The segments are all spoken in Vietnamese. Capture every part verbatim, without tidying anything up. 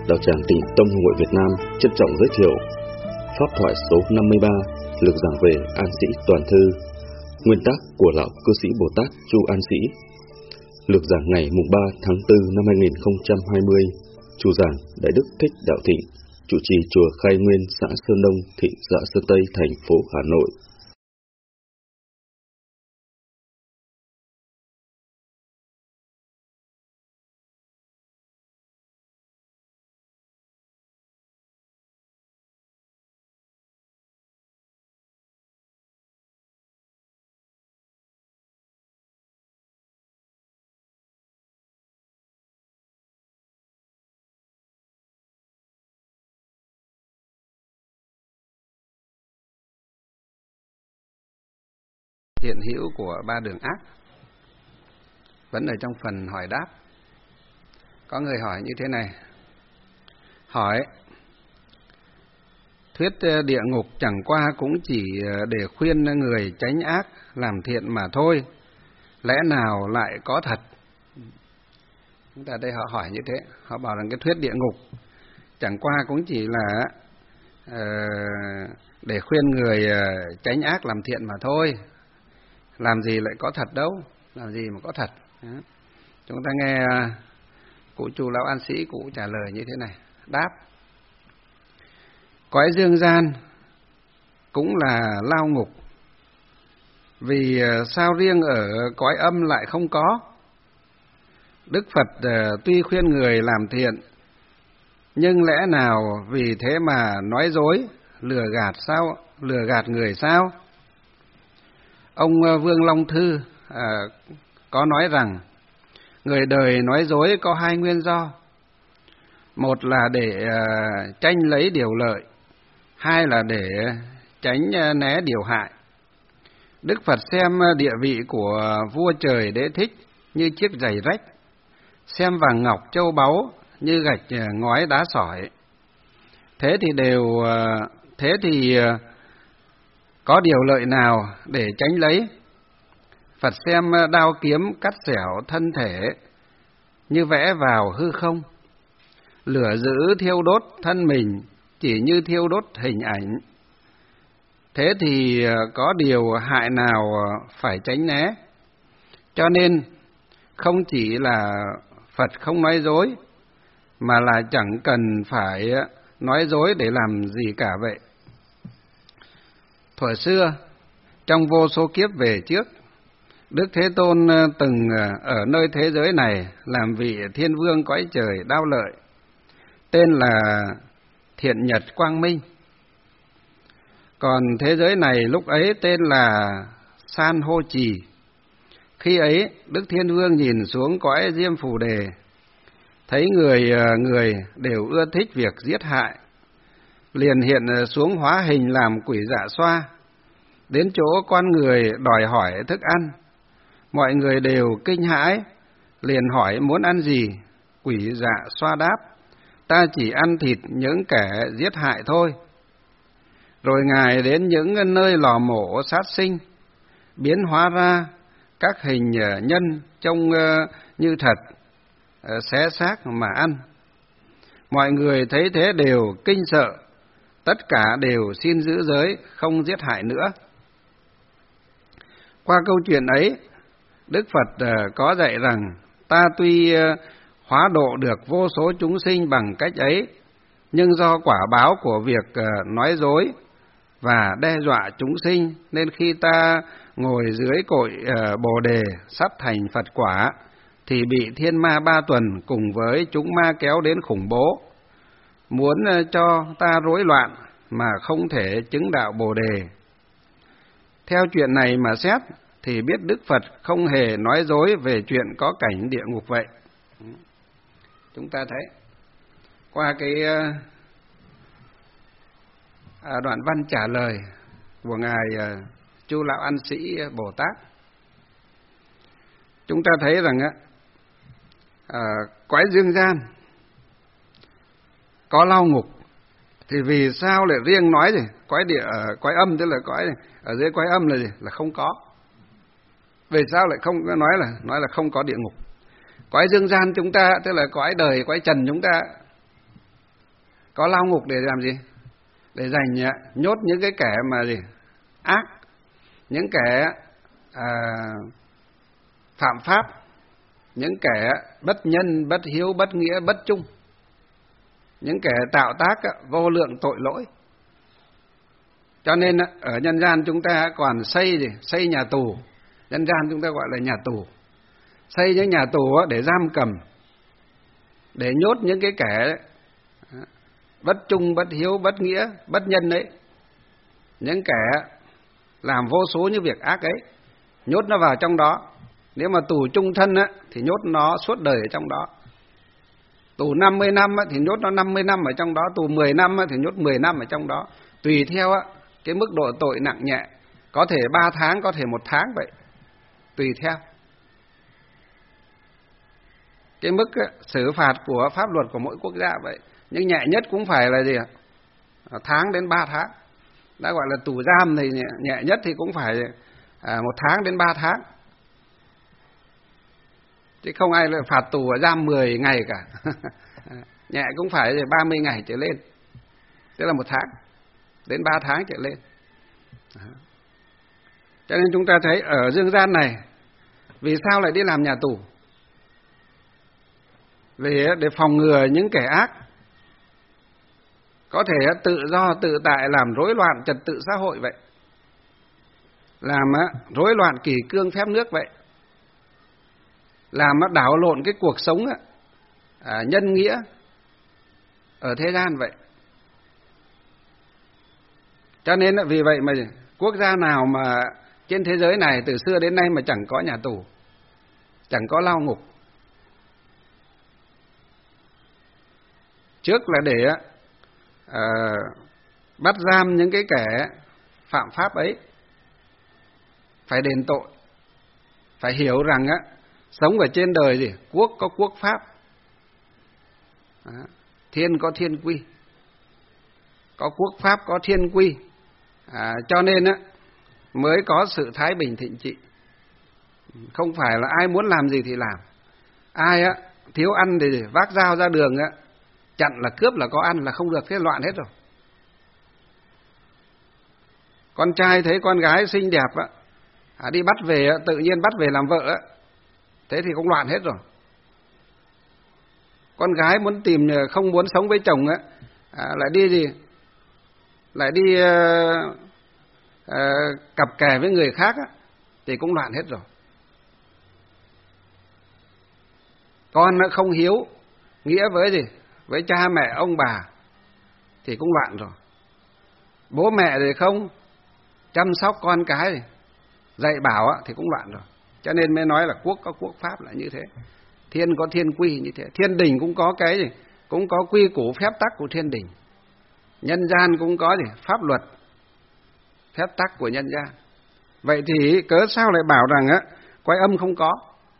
Đạo Tràng Tỉnh Tông Hồng Hội Việt Nam trân trọng giới thiệu pháp thoại số năm mươi ba, lược giảng về An Sĩ Toàn Thư, nguyên tác của lão cư sĩ Bồ Tát Chu An Sĩ. Lược giảng ngày mùng ba tháng tư năm hai nghìn không trăm hai mươi. Chủ giảng Đại Đức Thích Đạo Thịnh, chủ trì chùa Khai Nguyên, xã Sơn Đông, thị xã Sơn Tây, thành phố Hà Nội. Hiện hữu của ba đường ác vẫn ở trong phần hỏi đáp. Có người hỏi như thế này: hỏi, thuyết địa ngục chẳng qua cũng chỉ để khuyên người tránh ác làm thiện mà thôi, lẽ nào lại có thật? Chúng ta đây họ hỏi như thế, họ bảo rằng cái thuyết địa ngục chẳng qua cũng chỉ là uh, để khuyên người uh, tránh ác làm thiện mà thôi, làm gì lại có thật đâu, làm gì mà có thật. Đó. Chúng ta nghe cụ Chu Lão An Sĩ cụ trả lời như thế này. Đáp: cõi dương gian cũng là lao ngục, vì sao riêng ở cõi âm lại không có? Đức Phật tuy khuyên người làm thiện, nhưng lẽ nào vì thế mà nói dối, lừa gạt sao, lừa gạt người sao? Ông Vương Long Thư à, có nói rằng người đời nói dối có hai nguyên do. Một là để à, tranh lấy điều lợi, hai là để tránh à, né điều hại. Đức Phật xem địa vị của vua trời Đế Thích như chiếc giày rách, xem vàng ngọc châu báu như gạch ngói đá sỏi. Thế thì đều à, thế thì à, có điều lợi nào để tránh lấy? Phật xem đao kiếm cắt xẻo thân thể như vẽ vào hư không, lửa dữ thiêu đốt thân mình chỉ như thiêu đốt hình ảnh. Thế thì có điều hại nào phải tránh né? Cho nên không chỉ là Phật không nói dối, mà là chẳng cần phải nói dối để làm gì cả vậy. Thuở xưa, trong vô số kiếp về trước, Đức Thế Tôn từng ở nơi thế giới này làm vị thiên vương cõi trời Đao Lợi, tên là Thiện Nhật Quang Minh. Còn thế giới này lúc ấy tên là San Hô Trì. Khi ấy, Đức Thiên Vương nhìn xuống cõi Diêm Phù Đề, thấy người người đều ưa thích việc giết hại, liền hiện xuống hóa hình làm quỷ dạ xoa, đến chỗ con người đòi hỏi thức ăn. Mọi người đều kinh hãi, liền hỏi muốn ăn gì. Quỷ dạ xoa đáp: ta chỉ ăn thịt những kẻ giết hại thôi. Rồi Ngài đến những nơi lò mổ sát sinh, biến hóa ra các hình nhân trông như thật, xé xác mà ăn. Mọi người thấy thế đều kinh sợ, tất cả đều xin giữ giới, không giết hại nữa. Qua câu chuyện ấy, Đức Phật có dạy rằng ta tuy hóa độ được vô số chúng sinh bằng cách ấy, nhưng do quả báo của việc nói dối và đe dọa chúng sinh, nên khi ta ngồi dưới cội Bồ Đề sắp thành Phật quả, thì bị thiên ma ba tuần cùng với chúng ma kéo đến khủng bố, muốn cho ta rối loạn mà không thể chứng đạo Bồ Đề. Theo chuyện này mà xét, thì biết Đức Phật không hề nói dối về chuyện có cảnh địa ngục vậy. Chúng ta thấy qua cái đoạn văn trả lời của Ngài Chu Lão An Sĩ Bồ Tát, chúng ta thấy rằng à, cõi dương gian có lao ngục, thì vì sao lại riêng nói gì cõi địa cõi âm, tức là cõi ở dưới cõi âm là gì là không có? Vì sao lại không nói là nói là không có địa ngục? Cõi dương gian chúng ta, tức là cõi đời, cõi trần chúng ta, Có lao ngục để làm gì? Để dành nhốt những cái kẻ mà gì? Ác, những kẻ à, phạm pháp, những kẻ bất nhân, bất hiếu, bất nghĩa, bất trung, những kẻ tạo tác vô lượng tội lỗi. Cho nên ở nhân gian chúng ta còn xây gì? Xây nhà tù. Nhân gian chúng ta gọi là nhà tù. Xây những nhà tù để giam cầm, để nhốt những cái kẻ bất trung, bất hiếu, bất nghĩa, bất nhân ấy, những kẻ làm vô số những việc ác ấy, nhốt nó vào trong đó. Nếu mà tù chung thân á, thì nhốt nó suốt đời ở trong đó. Tù năm mươi năm á, thì nhốt nó năm mươi năm ở trong đó. Tù mười năm á, thì nhốt mười năm ở trong đó. Tùy theo á, cái mức độ tội nặng nhẹ. Có thể ba tháng, có thể một tháng vậy. Tùy theo cái mức á, xử phạt của pháp luật của mỗi quốc gia vậy. Nhưng nhẹ nhất cũng phải là gì ạ? Tháng đến ba tháng. Đã gọi là tù giam thì nhẹ, nhẹ nhất thì cũng phải à, một tháng đến ba tháng. Chứ không ai lại phạt tù ở giam mười ngày cả. Nhẹ cũng phải ba mươi ngày trở lên. Tức là một tháng đến ba tháng trở lên. Cho nên chúng ta thấy ở dương gian này, vì sao lại đi làm nhà tù? Vì để phòng ngừa những kẻ ác có thể tự do tự tại làm rối loạn trật tự xã hội vậy, làm rối loạn kỷ cương phép nước vậy, làm đảo lộn cái cuộc sống à, nhân nghĩa ở thế gian vậy. Cho nên vì vậy mà quốc gia nào mà trên thế giới này từ xưa đến nay mà chẳng có nhà tù, chẳng có lao ngục. Trước là để à, bắt giam những cái kẻ phạm pháp ấy, phải đền tội, phải hiểu rằng á, sống ở trên đời gì, quốc có quốc pháp, à, thiên có thiên quy, có quốc pháp có thiên quy, à, cho nên á mới có sự thái bình thịnh trị. Không phải là ai muốn làm gì thì làm, ai á thiếu ăn thì vác dao ra đường á, chặn là cướp là có ăn là không được, thế loạn hết rồi. Con trai thấy con gái xinh đẹp á, à, đi bắt về á, tự nhiên bắt về làm vợ á, thế thì cũng loạn hết rồi. Con gái muốn tìm không muốn sống với chồng á, à, lại đi gì, lại đi uh, uh, cặp kè với người khác á, thì cũng loạn hết rồi. Con nó không hiếu nghĩa với gì, với cha mẹ ông bà thì cũng loạn rồi. Bố mẹ thì không chăm sóc con cái thì dạy bảo á, thì cũng loạn rồi. Cho nên mới nói là quốc có quốc pháp là như thế, thiên có thiên quy như thế. Thiên đình cũng có cái gì, cũng có quy củ phép tắc của thiên đình. Nhân gian cũng có gì, pháp luật phép tắc của nhân gian. Vậy thì cớ sao lại bảo rằng á cõi âm không có?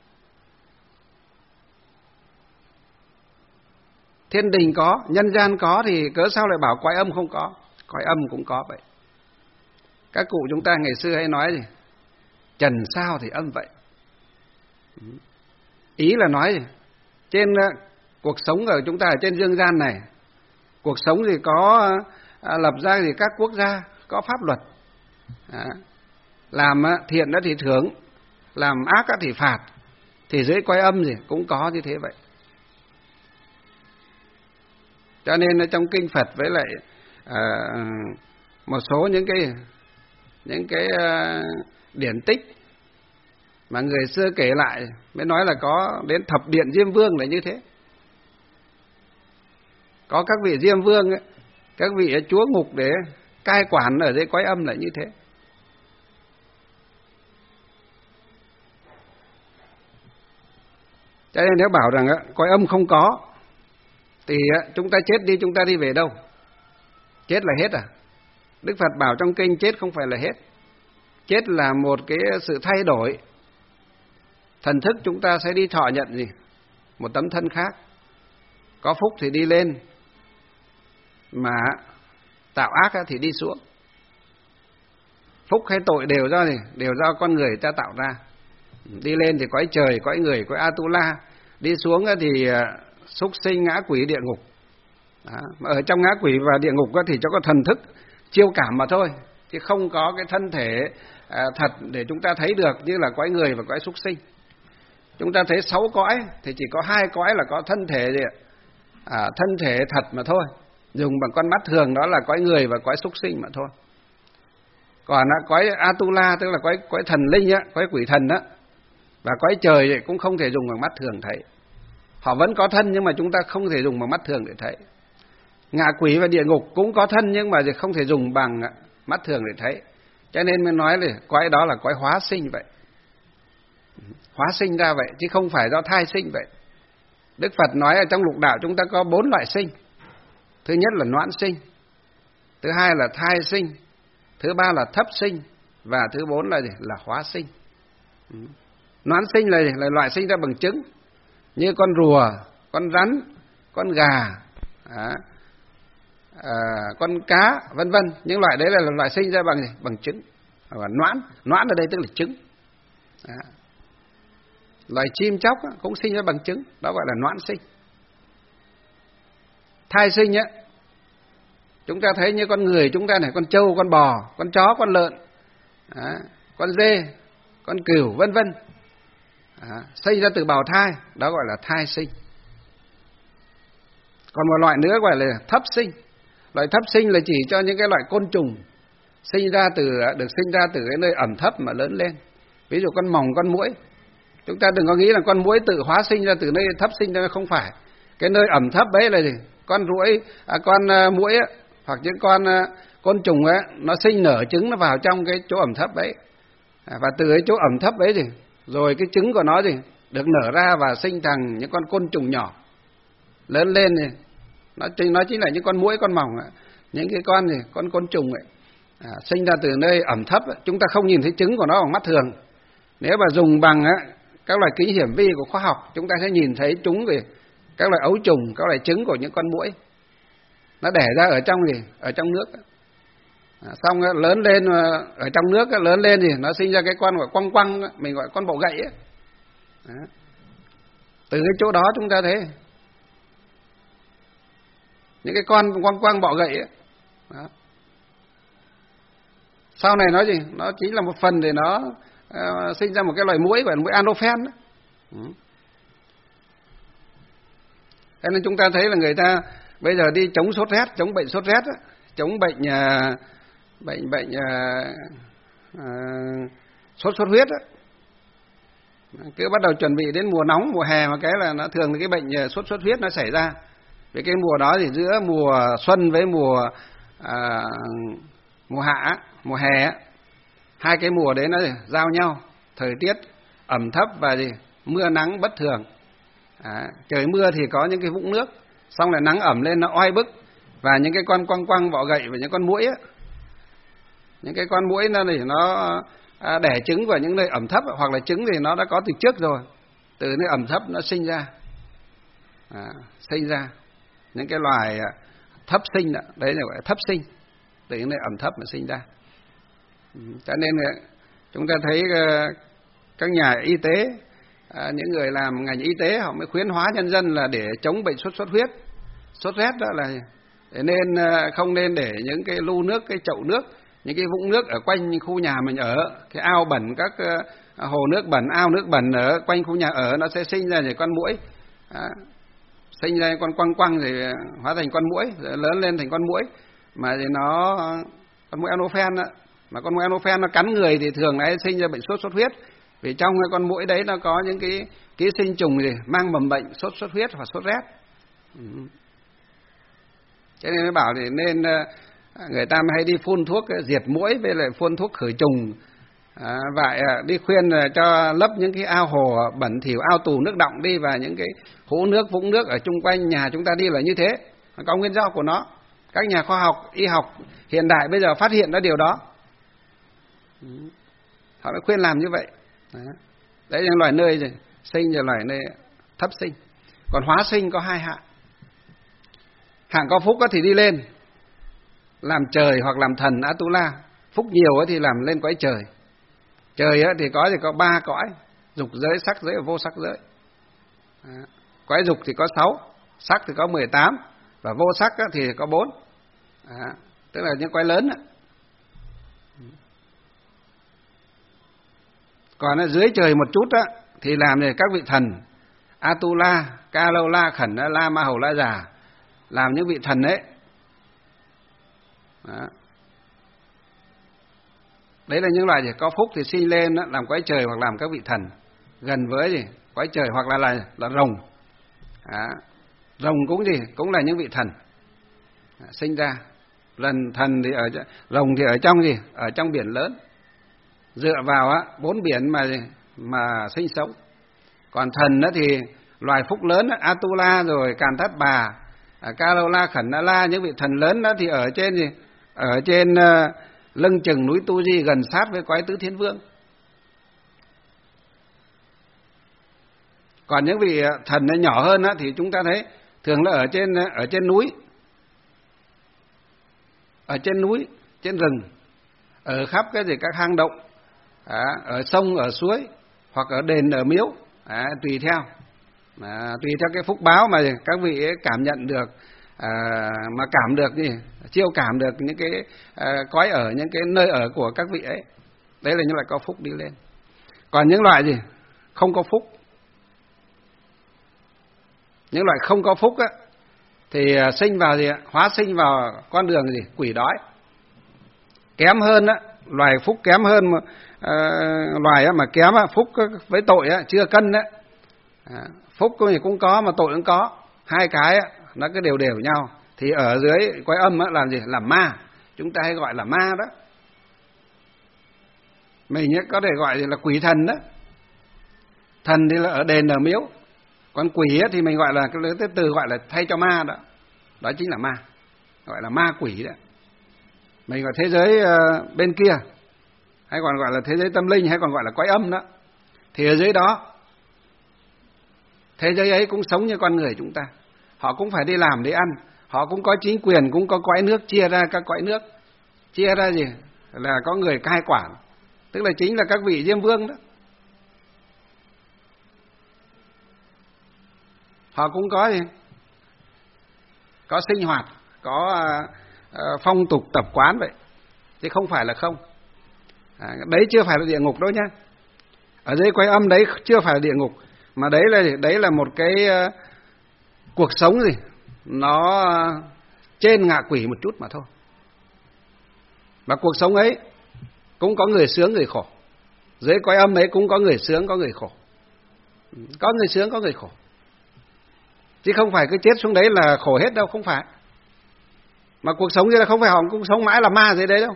Thiên đình có, nhân gian có thì cớ sao lại bảo cõi âm không có? Cõi âm cũng có vậy. Các cụ chúng ta ngày xưa hay nói gì, trần sao thì âm vậy. Ý là nói gì, trên uh, cuộc sống của chúng ta ở trên dương gian này, cuộc sống thì có uh, lập ra thì các quốc gia có pháp luật, à, làm uh, thiện đó thì thưởng, làm ác đó thì phạt, thì dưới cõi âm gì cũng có như thế vậy. Cho nên trong kinh Phật với lại uh, một số những cái những cái uh, điển tích mà người xưa kể lại mới nói là có đến thập điện Diêm Vương là như thế. Có các vị Diêm Vương ấy, các vị chúa ngục để cai quản ở dưới cõi âm là như thế. Cho nên nếu bảo rằng cõi âm không có thì chúng ta chết đi, chúng ta đi về đâu? Chết là hết à? Đức Phật bảo trong kinh chết không phải là hết. Chết là một cái sự thay đổi. Thần thức chúng ta sẽ đi thọ nhận gì? Một tấm thân khác. Có phúc thì đi lên, mà tạo ác thì đi xuống. Phúc hay tội đều do gì? Đều do con người ta tạo ra. Đi lên thì cõi trời, cõi người, cõi Atula. Đi xuống thì súc sinh, ngã quỷ, địa ngục. Đó. Ở trong ngã quỷ và địa ngục thì cho có thần thức chiêu cảm mà thôi, chứ không có cái thân thể à, thật để chúng ta thấy được như là cõi người và cõi súc sinh. Chúng ta thấy sáu cõi thì chỉ có hai cõi là có thân thể gì ạ? À, thân thể thật mà thôi, dùng bằng con mắt thường, đó là cõi người và cõi súc sinh mà thôi. Còn là cõi Atula, tức là cõi cõi thần linh á, cõi quỷ thần á, và cõi trời thì cũng không thể dùng bằng mắt thường thấy. Họ vẫn có thân nhưng mà chúng ta không thể dùng bằng mắt thường để thấy. Ngạ quỷ và địa ngục cũng có thân nhưng mà không thể dùng bằng mắt thường để thấy. Cho nên mới nói là cõi đó là cõi hóa sinh vậy. Hóa sinh ra vậy chứ không phải do thai sinh vậy. Đức Phật nói ở trong lục đạo chúng ta có bốn loại sinh. Thứ nhất là noãn sinh, thứ hai là thai sinh, thứ ba là thấp sinh, và thứ bốn là gì? Là hóa sinh. Noãn sinh là, là loại sinh ra bằng trứng, như con rùa, con rắn, con gà, à, à, con cá, vân vân. Những loại đấy là loại sinh ra bằng gì? Bằng trứng. Và noãn, noãn ở đây tức là trứng. À. Loài chim chóc cũng sinh ra bằng trứng, đó gọi là noãn sinh. Thai sinh á, chúng ta thấy như con người chúng ta này, con trâu, con bò, con chó, con lợn, à, con dê, con cừu, vân vân, à, sinh ra từ bào thai, đó gọi là thai sinh. Còn một loại nữa gọi là thấp sinh. Loại thấp sinh là chỉ cho những cái loại côn trùng sinh ra từ được sinh ra từ cái nơi ẩm thấp mà lớn lên. Ví dụ con mòng, con muỗi. Chúng ta đừng có nghĩ là con muỗi tự hóa sinh ra từ nơi thấp sinh ra, không phải. Cái nơi ẩm thấp đấy là gì? Con ruỗi, à, con uh, muỗi á, hoặc những con uh, côn trùng á, nó sinh nở trứng nó vào trong cái chỗ ẩm thấp đấy. À, và từ cái chỗ ẩm thấp đấy gì, rồi cái trứng của nó gì được nở ra và sinh thành những con côn trùng nhỏ. Lớn lên thì nó nó chính là những con muỗi, con mòng, những cái con gì, con côn trùng ấy, à, sinh ra từ nơi ẩm thấp. Chúng ta không nhìn thấy trứng của nó bằng mắt thường. Nếu mà dùng bằng á, các loại kính hiển vi của khoa học, chúng ta sẽ nhìn thấy chúng về các loại ấu trùng, các loại trứng của những con muỗi. Nó đẻ ra ở trong gì? Ở trong nước. À, xong đó, lớn lên ở trong nước đó, lớn lên thì nó sinh ra cái con gọi quăng quăng, mình gọi con bọ gậy ấy. Đó. Từ cái chỗ đó chúng ta thấy những cái con quăng quăng bọ gậy ấy. Đó. Sau này nó gì? Nó chính là một phần để nó uh, sinh ra một cái loài muỗi gọi là muỗi Anophen đó. Ừ. Thế nên chúng ta thấy là người ta bây giờ đi chống sốt rét, chống bệnh sốt rét, chống bệnh uh, bệnh bệnh uh, uh, sốt xuất huyết, cứ bắt đầu chuẩn bị đến mùa nóng, mùa hè mà cái là nó thường cái bệnh sốt xuất huyết nó xảy ra. Vì cái mùa đó thì giữa mùa xuân với mùa uh, mùa hạ, mùa hè, hai cái mùa đấy nó giao nhau, thời tiết ẩm thấp và gì mưa nắng bất thường. À, trời mưa thì có những cái vũng nước, xong lại nắng ẩm lên nó oi bức, và những cái con quăng quăng bọ gậy và những con muỗi á, những cái con muỗi nó thì nó à, đẻ trứng vào những nơi ẩm thấp, hoặc là trứng thì nó đã có từ trước rồi, từ nơi ẩm thấp nó sinh ra, à, sinh ra những cái loài thấp sinh đó, đấy là gọi là thấp sinh, từ những nơi ẩm thấp mà sinh ra. Cho nên chúng ta thấy các nhà y tế, à, những người làm ngành y tế họ mới khuyến hóa nhân dân là để chống bệnh sốt xuất huyết, sốt rét, đó là để nên không nên để những cái lu nước, cái chậu nước, những cái vũng nước ở quanh khu nhà mình ở, cái ao bẩn, các hồ nước bẩn, ao nước bẩn ở quanh khu nhà ở, nó sẽ sinh ra những con muỗi, à, sinh ra con quăng quăng thì hóa thành con muỗi, lớn lên thành con muỗi, mà thì nó con muỗi Anophen đó. Mà con muỗi Anophen nó cắn người thì thường nó sinh ra bệnh sốt xuất huyết, vì trong cái con muỗi đấy nó có những cái ký sinh trùng gì mang mầm bệnh sốt xuất huyết hoặc sốt rét. Ừ. Cho nên mới bảo thì nên người ta hay đi phun thuốc diệt muỗi với lại phun thuốc khử trùng, à, vậy đi khuyên cho lấp những cái ao hồ bẩn thỉu, ao tù nước đọng đi, và những cái hố nước, vũng nước ở chung quanh nhà chúng ta đi là như thế, có nguyên do của nó. Các nhà khoa học, y học hiện đại bây giờ phát hiện ra điều đó, họ đã khuyên làm như vậy. Đấy, đấy là loài nơi gì sinh và loài nơi thấp sinh. Còn hóa sinh có hai hạng. Hạng có phúc thì đi lên làm trời hoặc làm thần Atula, phúc nhiều thì làm lên cõi trời. Trời thì có thì có ba cõi: dục giới, sắc giới và vô sắc giới. Đó. Cõi dục thì có sáu, sắc thì có mười tám, và vô sắc á, thì có bốn, à, tức là những quái lớn á. Còn ở dưới trời một chút á thì làm để các vị thần Atula, Kalola, Khẩn La, Ma Hầu La Già, làm những vị thần ấy. Đó. Đấy là những loài gì có phúc thì sinh lên đó, làm quái trời hoặc làm các vị thần gần với gì quái trời, hoặc là là, là rồng. Đó. Rồng cũng gì cũng là những vị thần đó, sinh ra. Lần thần thì ở rồng thì ở trong gì ở trong biển lớn, dựa vào á bốn biển mà mà sinh sống. Còn thần đó thì loài phúc lớn đó, Atula rồi Càn Thát Bà, Kalola, Khẩn La, những vị thần lớn đó thì ở trên gì ở trên uh, lưng chừng núi Tu Di, gần sát với quái tứ thiên vương. Còn những vị thần nó nhỏ hơn á thì chúng ta thấy thường là ở trên ở trên núi, ở trên núi, trên rừng, ở khắp cái gì các hang động, à, ở sông, ở suối, hoặc ở đền, ở miếu, à, tùy theo, à, tùy theo cái phúc báo mà các vị ấy cảm nhận được, à, mà cảm được gì, chiêu cảm được những cái à, cõi ở những cái nơi ở của các vị ấy. Đấy là những loại có phúc đi lên. Còn những loại gì không có phúc, những loại không có phúc á thì sinh vào gì hóa sinh vào con đường gì quỷ đói. Kém hơn á, loài phúc kém hơn mà, uh, loài á mà kém á, phúc với tội á chưa cân á, à, phúc thì cũng có mà tội cũng có, hai cái á nó cứ đều đều nhau, thì ở dưới quái âm á làm gì làm ma, chúng ta hay gọi là ma đó. Mình có thể gọi là quỷ thần đó. Thần thì là ở đền, ở miếu, còn quỷ thì mình gọi là cái từ gọi là thay cho ma đó, đó chính là ma, gọi là ma quỷ đó. Mình gọi thế giới uh, bên kia, hay còn gọi là thế giới tâm linh, hay còn gọi là quái âm đó. Thì ở dưới đó, thế giới ấy cũng sống như con người chúng ta, họ cũng phải đi làm để ăn, họ cũng có chính quyền, cũng có quái nước, chia ra các quái nước, chia ra gì là có người cai quản, tức là chính là các vị Diêm Vương đó. Họ cũng có gì có sinh hoạt, có uh, phong tục tập quán vậy, chứ không phải là không. À, đấy chưa phải là địa ngục đâu nhá. Ở dưới quái âm đấy chưa phải là địa ngục, mà đấy là đấy là một cái uh, cuộc sống gì nó uh, trên ngạ quỷ một chút mà thôi. Và cuộc sống ấy cũng có người sướng người khổ, dưới quái âm ấy cũng có người sướng có người khổ, có người sướng có người khổ, chứ không phải cứ chết xuống đấy là khổ hết đâu, không phải. Mà cuộc sống như là không phải họ cũng sống mãi là ma dưới đấy đâu,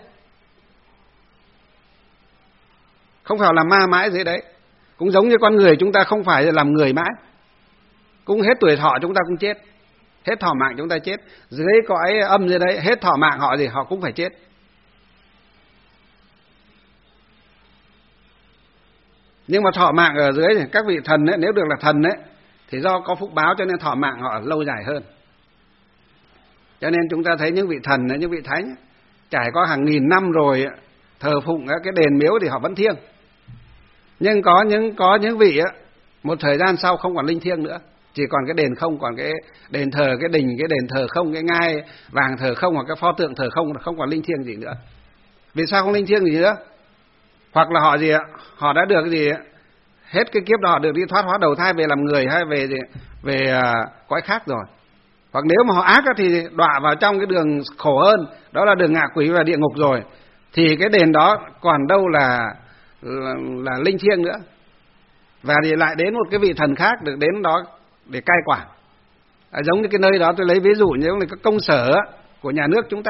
không phải làm ma mãi dưới đấy. Cũng giống như con người chúng ta không phải làm người mãi, cũng hết tuổi thọ chúng ta cũng chết, hết thọ mạng chúng ta chết. Dưới cõi âm dưới đấy hết thọ mạng họ gì họ cũng phải chết. Nhưng mà thọ mạng ở dưới thì các vị thần ấy, nếu được là thần ấy, thì do có phúc báo cho nên thọ mạng họ lâu dài hơn. Cho nên chúng ta thấy những vị thần, những vị thánh trải qua hàng nghìn năm rồi thờ phụng cái đền miếu thì họ vẫn thiêng. Nhưng có những có những vị á, một thời gian sau không còn linh thiêng nữa, chỉ còn cái đền không, còn cái đền thờ, cái đình, cái đền thờ không, cái ngai vàng thờ không, hoặc cái pho tượng thờ không, không còn linh thiêng gì nữa. Vì sao không linh thiêng gì nữa? Hoặc là họ gì ạ? Họ đã được gì ạ? Hết cái kiếp đó họ được đi thoát hóa đầu thai về làm người, hay về gì? Về uh, cõi khác rồi. Hoặc nếu mà họ ác thì đọa vào trong cái đường khổ hơn, đó là đường ngạ quỷ và địa ngục rồi, thì cái đền đó còn đâu là là, là linh thiêng nữa. Và thì lại đến một cái vị thần khác được đến đó để cai quản. À, giống như cái nơi đó tôi lấy ví dụ như là cái công sở của nhà nước chúng ta.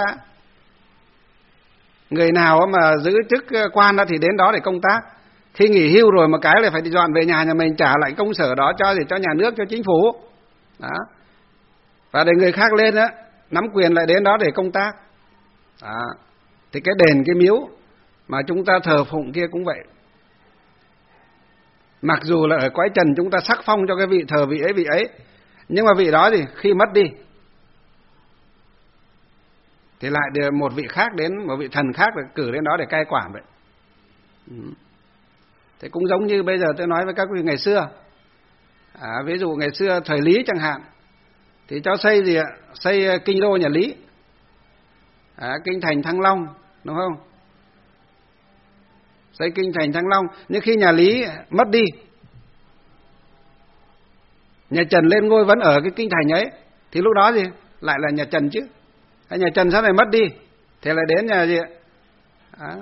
Người nào mà giữ chức quan đó thì đến đó để công tác. Khi nghỉ hưu rồi một cái là phải đi dọn về nhà nhà mình, trả lại công sở đó cho gì cho nhà nước, cho chính phủ. Đó. Và để người khác lên á, nắm quyền lại đến đó để công tác. Đó. Thì cái đền, cái miếu mà chúng ta thờ phụng kia cũng vậy. Mặc dù là ở cõi trần chúng ta sắc phong cho cái vị thờ vị ấy vị ấy, nhưng mà vị đó thì khi mất đi thì lại được một vị khác đến, một vị thần khác được cử đến đó để cai quản vậy. Ừ. Thế cũng giống như bây giờ tôi nói với các vị ngày xưa, à, ví dụ ngày xưa thời Lý chẳng hạn, thì cho xây gì ạ? Xây kinh đô nhà Lý, à, kinh thành Thăng Long, đúng không? Xây kinh thành Thăng Long. Nhưng khi nhà Lý mất đi, nhà Trần lên ngôi vẫn ở cái kinh thành ấy, thì lúc đó gì? Lại là nhà Trần chứ. Hay nhà Trần sau này mất đi, thì lại đến nhà gì ạ? À,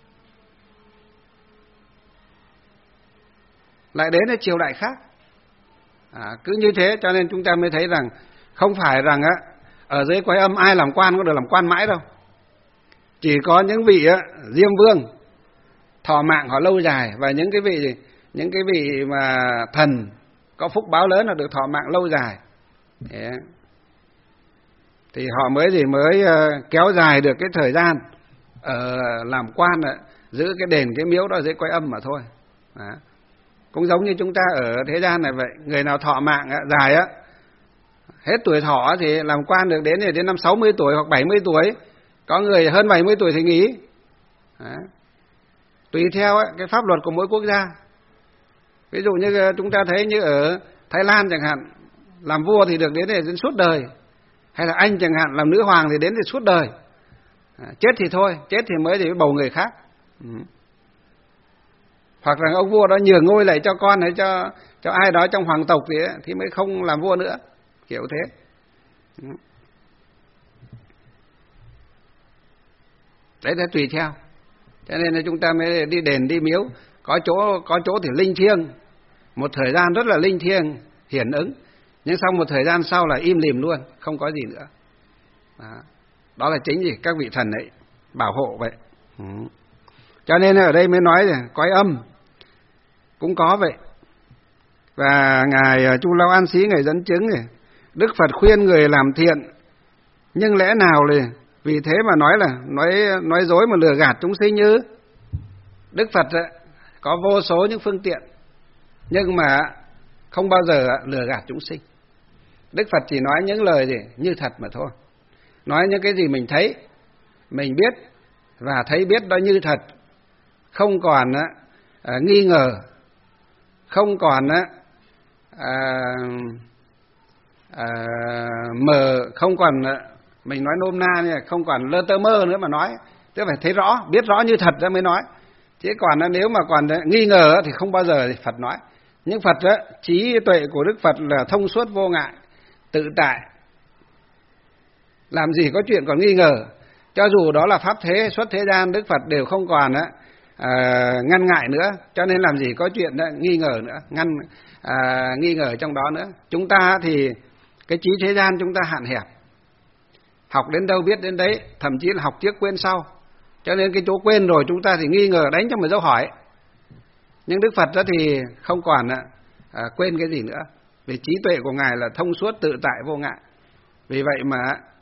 lại đến cái triều đại khác. À, cứ như thế cho nên chúng ta mới thấy rằng không phải rằng á ở dưới Quái Âm ai làm quan có được làm quan mãi đâu. Chỉ có những vị á, Diêm Vương thọ mạng họ lâu dài, và những cái vị những cái vị mà thần có phúc báo lớn là được thọ mạng lâu dài. Đấy. Thì họ mới gì mới uh, kéo dài được cái thời gian ở làm quan, uh, giữ cái đền cái miếu đó dưới Quái Âm mà thôi. Đó. Cũng giống như chúng ta ở thế gian này vậy, người nào thọ mạng uh, dài á, hết tuổi thọ thì làm quan được đến đến năm sáu mươi tuổi hoặc bảy mươi tuổi, có người hơn bảy mươi tuổi thì nghỉ. Đó. Tùy theo ấy, cái pháp luật của mỗi quốc gia. Ví dụ như chúng ta thấy như ở Thái Lan chẳng hạn, làm vua thì được đến đến suốt đời. Hay là Anh chẳng hạn, làm nữ hoàng thì đến thì suốt đời. À, chết thì thôi, chết thì mới thì bầu người khác. Ừ. Hoặc là ông vua đó nhường ngôi lại cho con hay cho cho ai đó trong hoàng tộc thì, thì mới không làm vua nữa. Kiểu thế. Ừ. Đấy là tùy theo. Cho nên là chúng ta mới đi đền đi miếu, có chỗ có chỗ thì linh thiêng, một thời gian rất là linh thiêng, hiển ứng, nhưng sau một thời gian sau là im lìm luôn, không có gì nữa. Đó, đó là chính gì các vị thần ấy bảo hộ vậy. Ừ. Cho nên ở đây mới nói là Quái Âm cũng có vậy. Và ngài Chu Lao An Xí ngài dẫn chứng này, Đức Phật khuyên người làm thiện, nhưng lẽ nào là vì thế mà nói là nói nói dối mà lừa gạt chúng sinh như? Đức Phật có vô số những phương tiện, nhưng mà không bao giờ lừa gạt chúng sinh. Đức Phật chỉ nói những lời gì như thật mà thôi. Nói những cái gì mình thấy, mình biết và thấy biết đó như thật, không còn à, nghi ngờ, không còn à, à, mờ, không còn mình nói nôm na như không còn lơ tơ mơ nữa mà nói, tức phải thấy rõ, biết rõ như thật ra mới nói. Chứ còn nếu mà còn nghi ngờ thì không bao giờ Phật nói. Nhưng Phật đó, trí tuệ của Đức Phật là thông suốt vô ngại, tự tại. Làm gì có chuyện còn nghi ngờ. Cho dù đó là pháp thế, xuất thế gian, Đức Phật đều không còn á, à, ngăn ngại nữa. Cho nên làm gì có chuyện đó, nghi ngờ nữa, ngăn à, nghi ngờ trong đó nữa. Chúng ta thì cái trí thế gian chúng ta hạn hẹp. Học đến đâu biết đến đấy, thậm chí là học trước quên sau. Cho nên cái chỗ quên rồi chúng ta thì nghi ngờ đánh cho một dấu hỏi. Nhưng Đức Phật đó thì không còn à, quên cái gì nữa. Vì trí tuệ của Ngài là thông suốt tự tại vô ngại. Vì vậy mà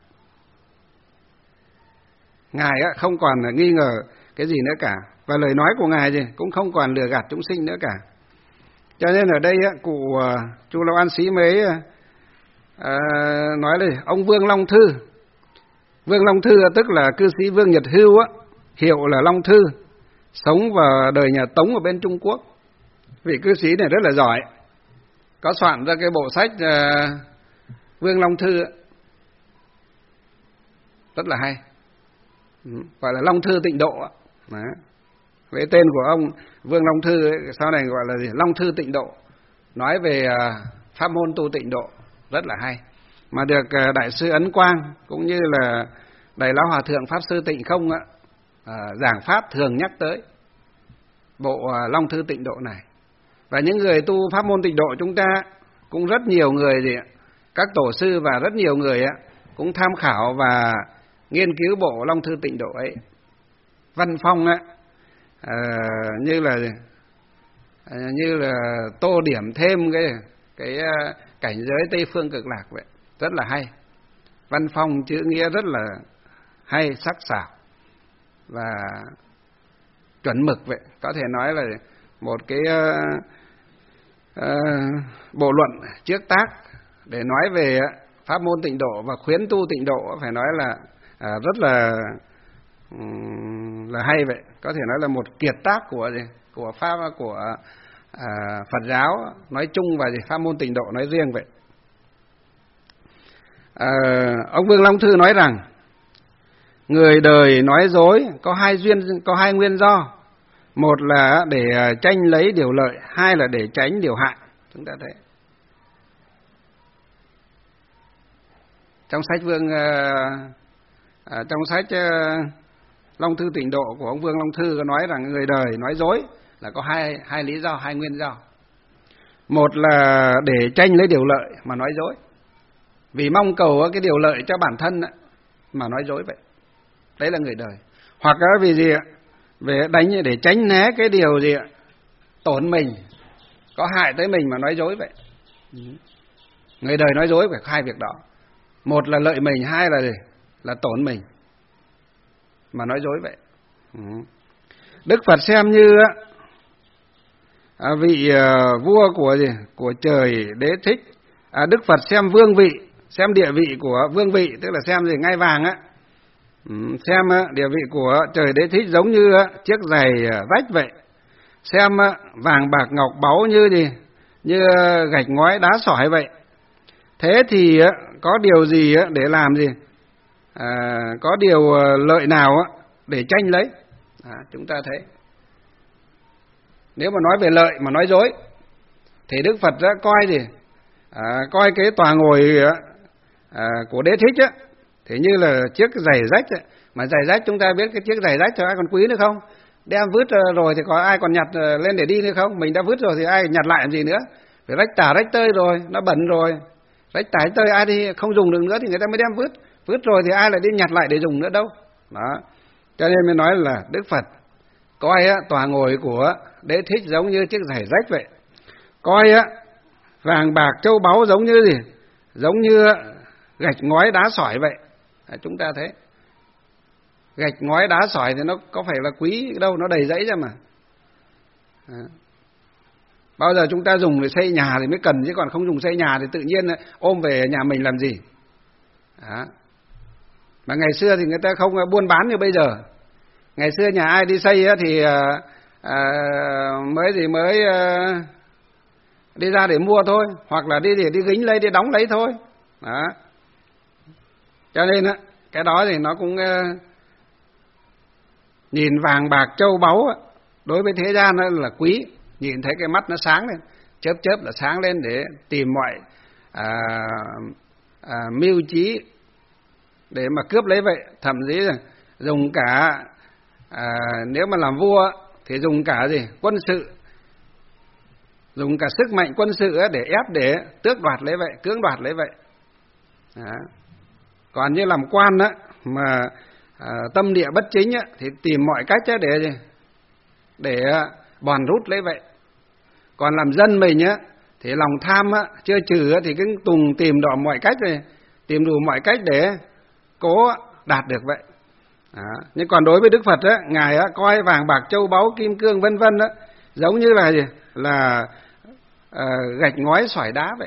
Ngài không còn nghi ngờ cái gì nữa cả. Và lời nói của Ngài thì cũng không còn lừa gạt chúng sinh nữa cả. Cho nên ở đây cụ Chu Lao An Xí mới à, nói là ông Vương Long Thư. Vương Long Thư tức là cư sĩ Vương Nhật Hưu á, hiệu là Long Thư, sống vào đời nhà Tống ở bên Trung Quốc. Vị cư sĩ này rất là giỏi, có soạn ra cái bộ sách uh, Vương Long Thư, rất là hay, gọi là Long Thư Tịnh Độ. Đó. Với tên của ông Vương Long Thư ấy, sau này gọi là gì? Long Thư Tịnh Độ, nói về uh, pháp môn tu tịnh độ, rất là hay. Mà được uh, Đại sư Ấn Quang cũng như là Đại Lão Hòa Thượng Pháp Sư Tịnh Không á, uh, giảng pháp thường nhắc tới bộ uh, Long Thư Tịnh Độ này. Và những người tu pháp môn tịnh độ chúng ta cũng rất nhiều người gì ạ, các tổ sư và rất nhiều người á cũng tham khảo và nghiên cứu bộ Long Thư Tịnh Độ ấy. Văn phong á, uh, như là uh, như là tô điểm thêm cái cái uh, cảnh giới Tây Phương Cực Lạc vậy, rất là hay. Văn phong chữ nghĩa rất là hay, sắc sảo và chuẩn mực vậy, có thể nói là một cái uh, uh, bộ luận trước tác để nói về pháp môn tịnh độ và khuyến tu tịnh độ, phải nói là uh, rất là um, là hay vậy, có thể nói là một kiệt tác của của pháp của uh, Phật giáo nói chung và pháp môn tịnh độ nói riêng vậy. à, ông Vương Long Thư nói rằng người đời nói dối có hai duyên, có hai nguyên do. Một là để tranh lấy điều lợi, hai là để tránh điều hại. Chúng ta thấy trong sách Vương à, trong sách à, Long Thư Tịnh Độ của ông Vương Long Thư có nói rằng người đời nói dối là có hai hai lý do, hai nguyên do. Một là để tranh lấy điều lợi mà nói dối, vì mong cầu cái điều lợi cho bản thân mà nói dối vậy. Đấy là người đời. Hoặc là vì gì ạ? Về đánh để tránh né cái điều gì ạ? Tổn mình, có hại tới mình mà nói dối vậy. Người đời nói dối phải hai việc đó. Một là lợi mình, hai là gì? Là tổn mình mà nói dối vậy. Đức Phật xem như vị vua của gì? Của trời Đế Thích. À, Đức Phật xem vương vị, xem địa vị của vương vị, tức là xem gì ngai vàng á. Xem địa vị của trời Đế Thích giống như chiếc giày rách vậy. Xem vàng bạc ngọc báu như gì? Như gạch ngói đá sỏi vậy. Thế thì có điều gì để làm gì? À, có điều lợi nào để tranh lấy? À, chúng ta thấy. Nếu mà nói về lợi mà nói dối thì Đức Phật đã coi gì? À, coi cái tòa ngồi à, của Đế Thích á, thì như là chiếc giày rách ấy. Mà giày rách chúng ta biết cái chiếc giày rách cho ai còn quý nữa không? Đem vứt rồi thì có ai còn nhặt lên để đi nữa không? Mình đã vứt rồi thì ai nhặt lại làm gì nữa? Phải rách tả rách tơi rồi, nó bẩn rồi. Rách tả rách tơi ai đi không dùng được nữa thì người ta mới đem vứt. Vứt rồi thì ai lại đi nhặt lại để dùng nữa đâu. Đó. Cho nên mới nói là Đức Phật coi á, tòa ngồi của Đế Thích giống như chiếc giày rách vậy. Coi á, vàng bạc châu báu giống như gì? Giống như gạch ngói đá sỏi vậy. À, chúng ta thấy gạch ngói đá sỏi thì nó có phải là quý đâu, nó đầy rẫy ra mà. À. Bao giờ chúng ta dùng để xây nhà thì mới cần, chứ còn không dùng xây nhà thì tự nhiên ôm về nhà mình làm gì. À. Mà ngày xưa thì người ta không buôn bán như bây giờ. Ngày xưa nhà ai đi xây thì à, à, mới gì mới à, đi ra để mua thôi, hoặc là đi để đi gính lấy, đi đóng lấy thôi. Đó. Cho nên á, cái đó thì nó cũng uh, nhìn vàng bạc châu báu á, đối với thế gian đó là quý, nhìn thấy cái mắt nó sáng lên, chớp chớp là sáng lên để tìm mọi à, à, mưu trí để mà cướp lấy vậy. Thậm chí là dùng cả à, nếu mà làm vua thì dùng cả gì quân sự, dùng cả sức mạnh quân sự để ép để tước đoạt lấy vậy, cưỡng đoạt lấy vậy. Đó. Còn như làm quan á mà à, tâm địa bất chính á thì tìm mọi cách á để để bòn rút lấy vậy. Còn làm dân mình á thì lòng tham á chưa trừ á thì cứ tùng tìm đủ mọi cách rồi, tìm đủ mọi cách để cố đạt được vậy. Đó. Nhưng còn đối với Đức Phật á, ngài á coi vàng bạc châu báu kim cương vân vân á giống như là gì? Là à, gạch ngói sỏi đá vậy.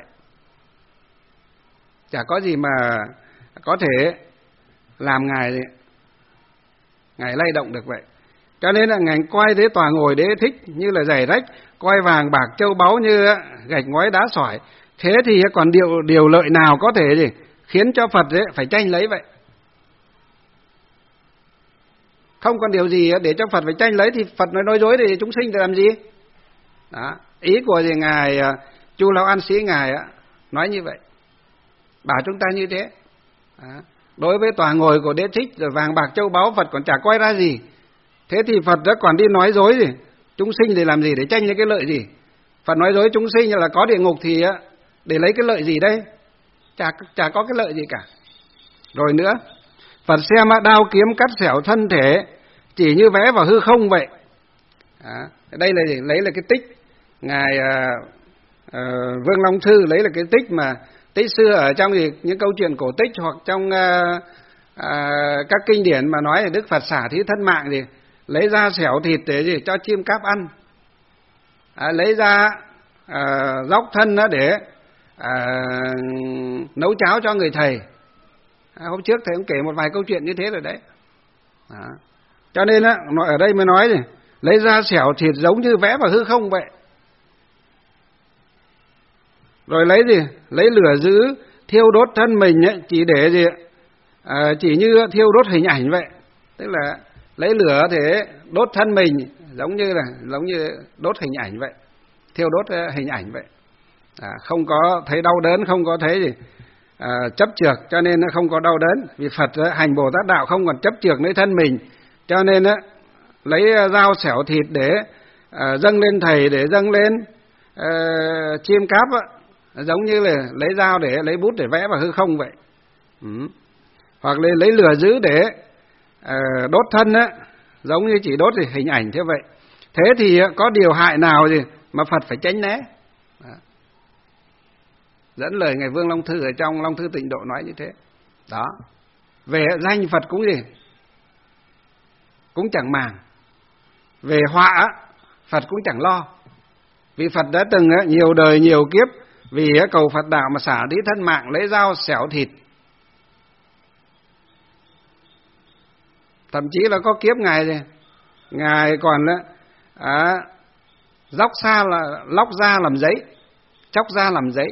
Chả có gì mà có thể làm ngài ngài lay động được vậy. Cho nên là ngài coi thế tòa ngồi Đế Thích như là giày rách, coi vàng bạc châu báu như gạch ngói đá sỏi. Thế thì còn điều điều lợi nào có thể gì khiến cho Phật ấy phải tranh lấy vậy? Không còn điều gì để cho Phật phải tranh lấy thì Phật nói nói dối thì chúng sinh thì làm gì? Đó. Ý của gì ngài Chu Lão An Sĩ ngài nói như vậy, bảo chúng ta như thế. Đó. Đối với tòa ngồi của Đế Thích rồi vàng bạc châu báu Phật còn chả coi ra gì. Thế thì Phật đã còn đi nói dối gì? Chúng sinh thì làm gì để tranh lấy cái lợi gì? Phật nói dối chúng sinh là có địa ngục thì để lấy cái lợi gì đây? Chả, chả có cái lợi gì cả. Rồi nữa, Phật xem đao kiếm cắt xẻo thân thể chỉ như vẽ vào hư không vậy. Đó. Đây là gì? Lấy là cái tích ngài uh, uh, Vương Long Thư lấy là cái tích mà tích xưa ở trong gì, những câu chuyện cổ tích hoặc trong uh, uh, các kinh điển mà nói là Đức Phật xả thí thân mạng gì, lấy ra xẻo thịt để gì cho chim cáp ăn, à, lấy ra uh, dóc thân đó để uh, nấu cháo cho người thầy. À, hôm trước thầy cũng kể một vài câu chuyện như thế rồi đấy. Đó. Cho nên á, ở đây mới nói gì, lấy ra xẻo thịt giống như vẽ vào hư không vậy. Rồi lấy gì? Lấy lửa giữ thiêu đốt thân mình ấy, chỉ để gì à, chỉ như thiêu đốt hình ảnh vậy, tức là lấy lửa để đốt thân mình, giống như là giống như đốt hình ảnh vậy, thiêu đốt hình ảnh vậy. À, không có thấy đau đớn, không có thấy gì à, chấp chược, cho nên nó không có đau đớn. Vì Phật hành Bồ Tát đạo không còn chấp chược lấy thân mình, cho nên á lấy dao xẻo thịt để à, dâng lên thầy, để dâng lên à, chiêm cáp á, giống như là lấy dao để lấy bút để vẽ vào hư không vậy. Ừ. Hoặc là lấy lửa giữ để à, đốt thân á, giống như chỉ đốt thì hình ảnh thế vậy. Thế thì có điều hại nào gì mà Phật phải tránh né? Đó. Dẫn lời Ngài Vương Long Thư ở trong Long Thư Tịnh Độ nói như thế. Đó. Về danh Phật cũng gì? Cũng chẳng màng. Về họa Phật cũng chẳng lo. Vì Phật đã từng nhiều đời nhiều kiếp vì cầu Phật đạo mà xả đi thân mạng, lấy dao xẻo thịt. Thậm chí là có kiếp Ngài gì? Ngài còn à, dóc xa là lóc da làm giấy, chóc da làm giấy,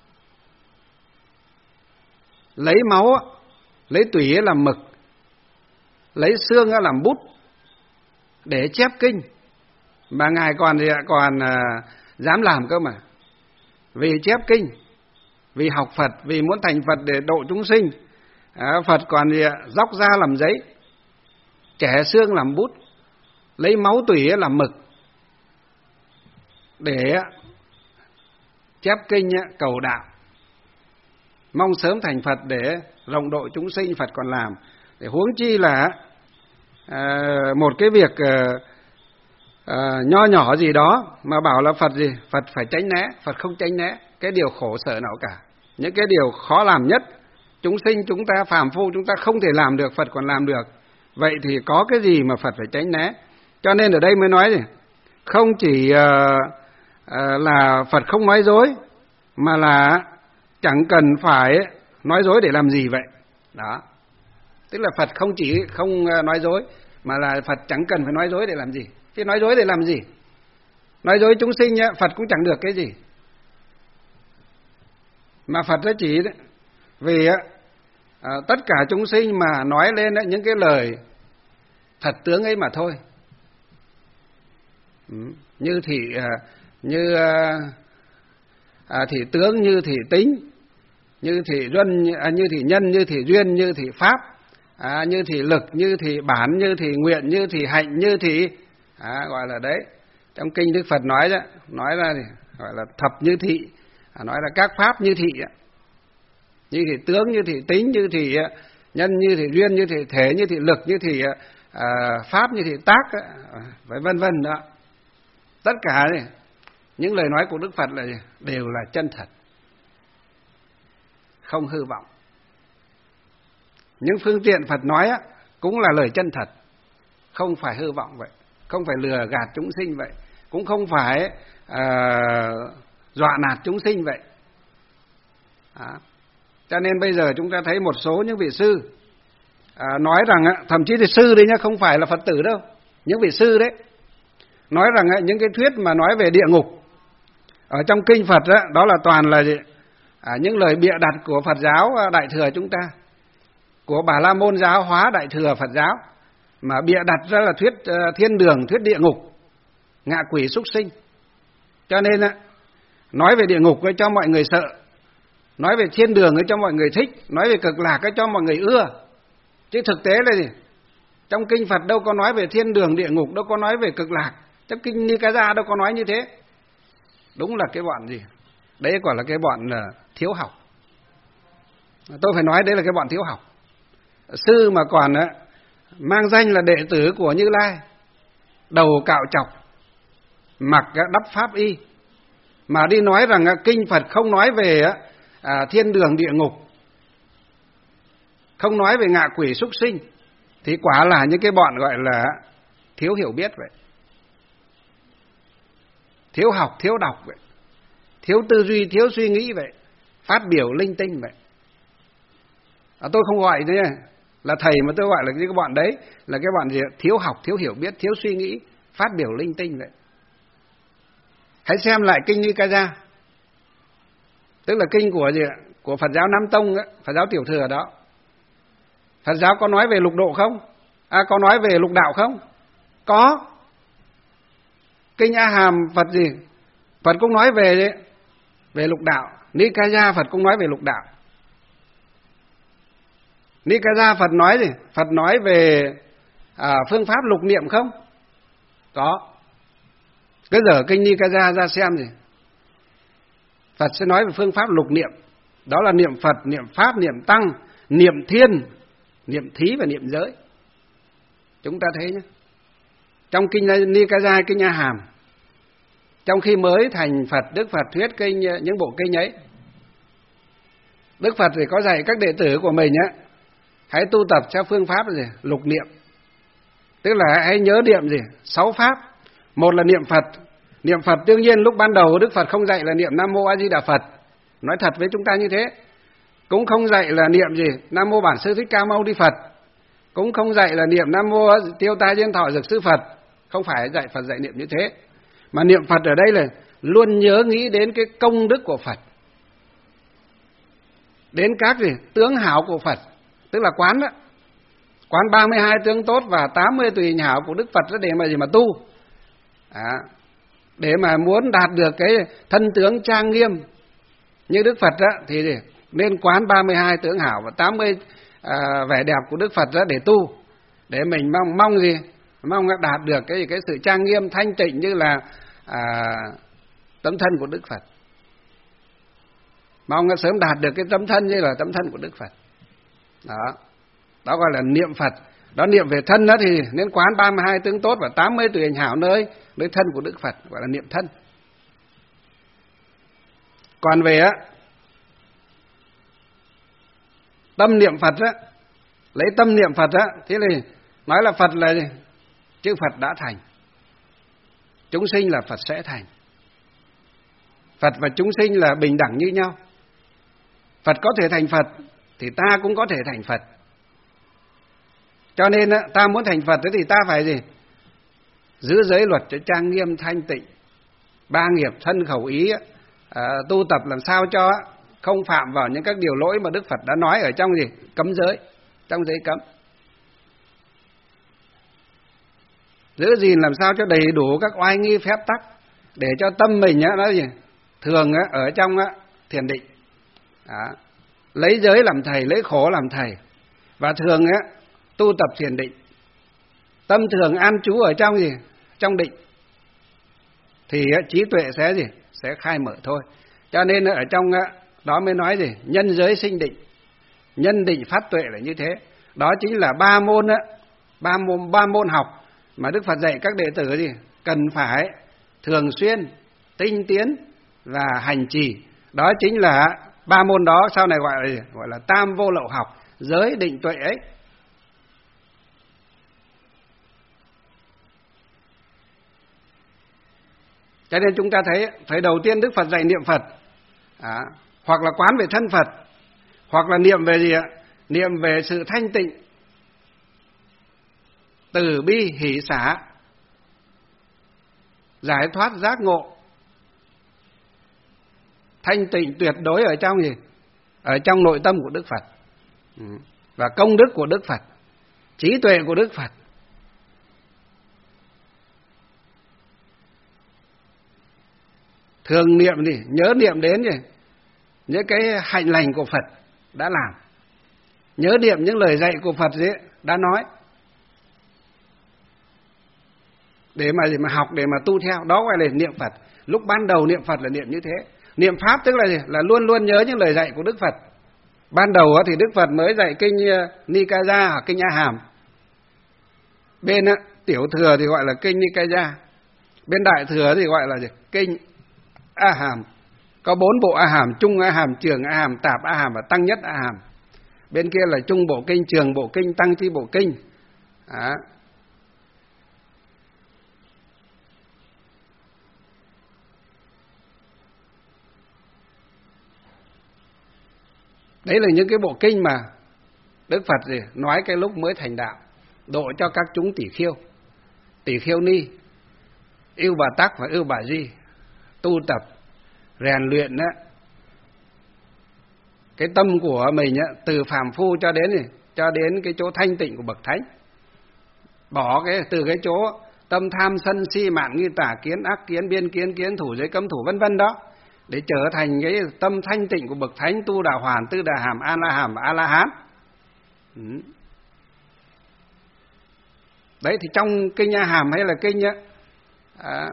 lấy máu lấy tủy làm mực, lấy xương làm bút để chép kinh, mà Ngài còn gì còn à, dám làm cơ mà. Vì chép kinh, vì học Phật, vì muốn thành Phật để độ chúng sinh, à, Phật còn gì dóc da làm giấy, chẻ xương làm bút, lấy máu tủy làm mực để chép kinh cầu đạo, mong sớm thành Phật để rộng độ chúng sinh. Phật còn làm, để huống chi là à, một cái việc à, à, nho nhỏ gì đó mà bảo là Phật gì Phật phải tránh né. Phật không tránh né cái điều khổ sở nào cả. Những cái điều khó làm nhất, chúng sinh chúng ta phàm phu chúng ta không thể làm được, Phật còn làm được. Vậy thì có cái gì mà Phật phải tránh né? Cho nên ở đây mới nói gì, không chỉ uh, uh, là Phật không nói dối, mà là chẳng cần phải nói dối để làm gì vậy. Đó. Tức là Phật không chỉ không nói dối, mà là Phật chẳng cần phải nói dối để làm gì. Chứ nói dối để làm gì? Nói dối chúng sinh nhá, Phật cũng chẳng được cái gì. Mà Phật đã chỉ đấy, vì á, à, tất cả chúng sinh mà nói lên đấy, những cái lời thật tướng ấy mà thôi. Ừ. Như thị à, như à, thị tướng, như thị tính, như thị luân, à, như thị nhân, như thị duyên, như thị pháp, à, như thị lực, như thị bản, như thị nguyện, như thị hạnh, như thị à, gọi là đấy. Trong kinh Đức Phật nói đó, nói ra thì gọi là thập như thị, à, nói là các pháp như thị, như thị tướng, như thị tính, như thị nhân, như thị duyên, như thị thể, như thị lực, như thị à, pháp, như thị tác, và vân vân đó. Tất cả này, những lời nói của Đức Phật là đều là chân thật, không hư vọng. Những phương tiện Phật nói á, cũng là lời chân thật, không phải hư vọng vậy, không phải lừa gạt chúng sinh vậy, cũng không phải à, dọa nạt chúng sinh vậy. Đó. Cho nên bây giờ chúng ta thấy một số những vị sư à, nói rằng, thậm chí thì sư đấy nhá, không phải là Phật tử đâu, những vị sư đấy nói rằng những cái thuyết mà nói về địa ngục ở trong kinh Phật đó, đó là toàn là gì? À, những lời bịa đặt của Phật giáo Đại thừa chúng ta, của Bà La Môn giáo hóa Đại thừa Phật giáo, mà bịa đặt ra là thuyết uh, thiên đường, thuyết địa ngục, ngạ quỷ súc sinh. Cho nên uh, nói về địa ngục cho mọi người sợ, nói về thiên đường cho mọi người thích, nói về cực lạc cho mọi người ưa. Chứ thực tế là gì? Trong kinh Phật đâu có nói về thiên đường, địa ngục, đâu có nói về cực lạc. Trong kinh Nikaya đâu có nói như thế. Đúng là cái bọn gì? Đấy quả là cái bọn uh, thiếu học. Tôi phải nói đấy là cái bọn thiếu học. Sư mà còn uh, mang danh là đệ tử của Như Lai, đầu cạo chọc, mặc uh, đắp pháp y, mà đi nói rằng uh, kinh Phật không nói về uh, À, thiên đường địa ngục, không nói về ngạ quỷ súc sinh, thì quả là những cái bọn gọi là thiếu hiểu biết vậy, thiếu học, thiếu đọc vậy, thiếu tư duy, thiếu suy nghĩ vậy, phát biểu linh tinh vậy. À, tôi không gọi thế là thầy, mà tôi gọi là những cái bọn đấy là cái bọn gì? Thiếu học, thiếu hiểu biết, thiếu suy nghĩ, phát biểu linh tinh vậy. Hãy xem lại kinh Nikaya, tức là kinh của gì? Của của Phật giáo Nam Tông, Phật giáo Tiểu Thừa đó. Phật giáo có nói về lục độ không? À, có nói về lục đạo không? Có. Kinh A Hàm Phật gì? Phật cũng nói về về lục đạo. Nikaya Phật cũng nói về lục đạo. Nikaya Phật nói gì? Phật nói về à, phương pháp lục niệm không? Có. Cứ dở kinh Nikaya ra xem gì. Phật sẽ nói về phương pháp lục niệm. Đó là niệm Phật, niệm Pháp, niệm Tăng, niệm Thiên, niệm Thí và niệm Giới. Chúng ta thấy nhé. Trong kinh Nikaya, kinh A Hàm, trong khi mới thành Phật, Đức Phật thuyết kinh những bộ kinh ấy, Đức Phật thì có dạy các đệ tử của mình á, hãy tu tập theo phương pháp gì? Lục niệm. Tức là hãy nhớ niệm gì? Sáu pháp. Một là niệm Phật. Niệm Phật đương nhiên lúc ban đầu Đức Phật không dạy là niệm Nam Mô A Di Đà Phật. Nói thật với chúng ta như thế. Cũng không dạy là niệm gì? Nam Mô Bản Sư Thích Ca Mâu Ni Phật. Cũng không dạy là niệm Nam Mô Tiêu Tai Diên Thọ Dược Sư Phật. Không phải dạy Phật dạy niệm như thế. Mà niệm Phật ở đây là luôn nhớ nghĩ đến cái công đức của Phật. Đến các gì? Tướng hảo của Phật. Tức là quán đó. Quán ba mươi hai tướng tốt và tám mươi tùy hảo của Đức Phật đó để mà gì mà tu. À, để mà muốn đạt được cái thân tướng trang nghiêm như Đức Phật đó, thì nên quán ba mươi hai tướng hảo và tám mươi à, vẻ đẹp của Đức Phật đó để tu. Để mình mong mong gì? Mong đạt được cái cái sự trang nghiêm thanh tịnh như là à, tấm thân của Đức Phật. Mong sớm đạt được cái tấm thân như là tấm thân của Đức Phật. Đó. Đó gọi là niệm Phật. Đó, niệm về thân đó thì nên quán ba mươi hai tướng tốt và tám mươi tùy hành hảo nơi nơi thân của Đức Phật, gọi là niệm thân. Còn về á tâm niệm Phật á, lấy tâm niệm Phật á, thế thì nói là Phật là gì? Chư Phật đã thành. Chúng sinh là Phật sẽ thành. Phật và chúng sinh là bình đẳng như nhau. Phật có thể thành Phật thì ta cũng có thể thành Phật. Cho nên ta muốn thành Phật thì ta phải gì? Giữ giới luật cho trang nghiêm thanh tịnh, ba nghiệp thân khẩu ý, à, tu tập làm sao cho không phạm vào những các điều lỗi mà Đức Phật đã nói ở trong gì? Cấm giới, trong giới cấm. Giữ gìn làm sao cho đầy đủ các oai nghi phép tắc để cho tâm mình á, nó gì? Thường á, ở trong á, thiền định. Đó. Lấy giới làm thầy, lấy khổ làm thầy. Và thường á, tu tập thiền định. Tâm thường an trú ở trong gì? Trong định. Thì á, trí tuệ sẽ gì? Sẽ khai mở thôi. Cho nên ở trong á, đó mới nói gì? Nhân giới sinh định. Nhân định phát tuệ là như thế. Đó chính là ba môn á, ba môn, ba môn học mà Đức Phật dạy các đệ tử gì? Cần phải thường xuyên, tinh tiến và hành trì. Đó chính là ba môn đó sau này gọi là gì? Gọi là tam vô lậu học, giới định tuệ ấy. Cho nên chúng ta thấy phải đầu tiên Đức Phật dạy niệm Phật, à, hoặc là quán về thân Phật, hoặc là niệm về gì ạ? Niệm về sự thanh tịnh, từ bi hỷ xả, giải thoát giác ngộ, thanh tịnh tuyệt đối ở trong gì? Ở trong nội tâm của Đức Phật. Và công đức của Đức Phật, trí tuệ của Đức Phật. Thường niệm gì? Nhớ niệm đến gì? Những cái hạnh lành của Phật đã làm. Nhớ niệm những lời dạy của Phật gì đã nói. Để mà gì mà học, để mà tu theo. Đó gọi là niệm Phật. Lúc ban đầu niệm Phật là niệm như thế. Niệm Pháp tức là gì? Là luôn luôn nhớ những lời dạy của Đức Phật. Ban đầu thì Đức Phật mới dạy kinh Nikaya hoặc kinh A Hàm. Bên tiểu thừa thì gọi là kinh Nikaya. Bên đại thừa thì gọi là gì? Kinh A Hàm. Có bốn bộ A Hàm: Trung A Hàm, Trường A Hàm, Tạp A Hàm và Tăng Nhất A Hàm. Bên kia là Trung Bộ Kinh, Trường Bộ Kinh, Tăng Chi Bộ Kinh. Đó. Đấy là những cái bộ kinh mà Đức Phật gì nói cái lúc mới thành đạo, độ cho các chúng tỷ khiêu, tỷ khiêu ni, yêu bà tắc và yêu bà di tu tập rèn luyện đó, cái tâm của mình á, từ phàm phu cho đến gì, cho đến cái chỗ thanh tịnh của bậc thánh. Bỏ cái từ cái chỗ tâm tham sân si mạn nghi tà kiến ác kiến biên kiến kiến thủ giới cấm thủ vân vân đó, để trở thành cái tâm thanh tịnh của bậc thánh, tu đà hoàn, tư đà hàm, a la hàm và a la hán. Ừ. Đấy thì trong kinh A Hàm hay là kinh á, à,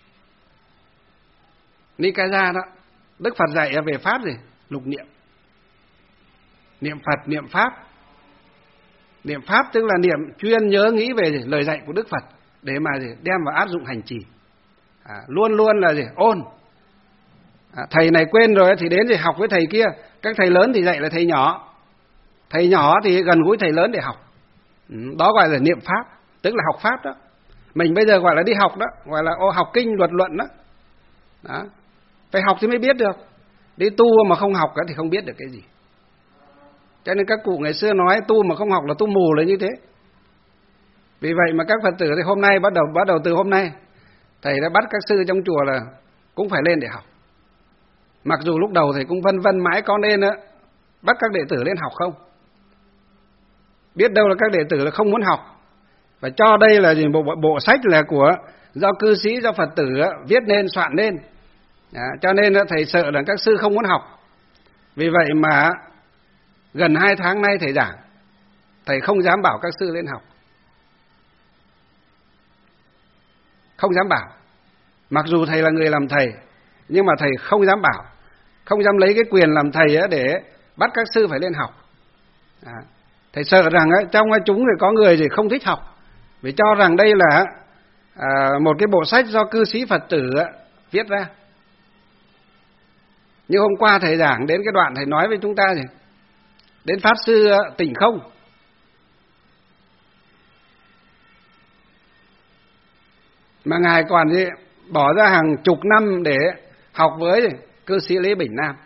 Nikaya đó, Đức Phật dạy về pháp gì? Lục niệm. Niệm Phật, niệm pháp. Niệm pháp tức là niệm chuyên nhớ nghĩ về gì? Lời dạy của Đức Phật để mà gì? Đem vào áp dụng hành trì. À, luôn luôn là gì? Ôn. À, thầy này quên rồi thì đến thì học với thầy kia. Các thầy lớn thì dạy là thầy nhỏ. Thầy nhỏ thì gần gũi thầy lớn để học. Ừ, đó gọi là niệm pháp, tức là học pháp đó. Mình bây giờ gọi là đi học đó, gọi là ô, học kinh luật luận đó. Đó. Phải học thì mới biết được. Đi tu mà không học thì không biết được cái gì. Cho nên các cụ ngày xưa nói tu mà không học là tu mù là như thế. Vì vậy mà các Phật tử thì hôm nay bắt đầu bắt đầu từ hôm nay thầy đã bắt các sư trong chùa là cũng phải lên để học. Mặc dù lúc đầu thầy cũng vân vân mãi có nên á bắt các đệ tử lên học không. Biết đâu là các đệ tử là không muốn học. Và cho đây là bộ, bộ sách là của do cư sĩ, do Phật tử viết nên, soạn nên. À, cho nên thầy sợ là các sư không muốn học. Vì vậy mà gần hai tháng nay thầy giảng, thầy không dám bảo các sư lên học. Không dám bảo. Mặc dù thầy là người làm thầy, nhưng mà thầy không dám bảo, không dám lấy cái quyền làm thầy để bắt các sư phải lên học. À, thầy sợ rằng trong chúng thì có người thì không thích học, vì cho rằng đây là à, một cái bộ sách do cư sĩ Phật tử viết ra. Nhưng hôm qua thầy giảng đến cái đoạn thầy nói với chúng ta gì? Đến Pháp Sư Tỉnh Không. Mà Ngài còn gì? Bỏ ra hàng chục năm để học với cư sĩ Lý Bình Nam.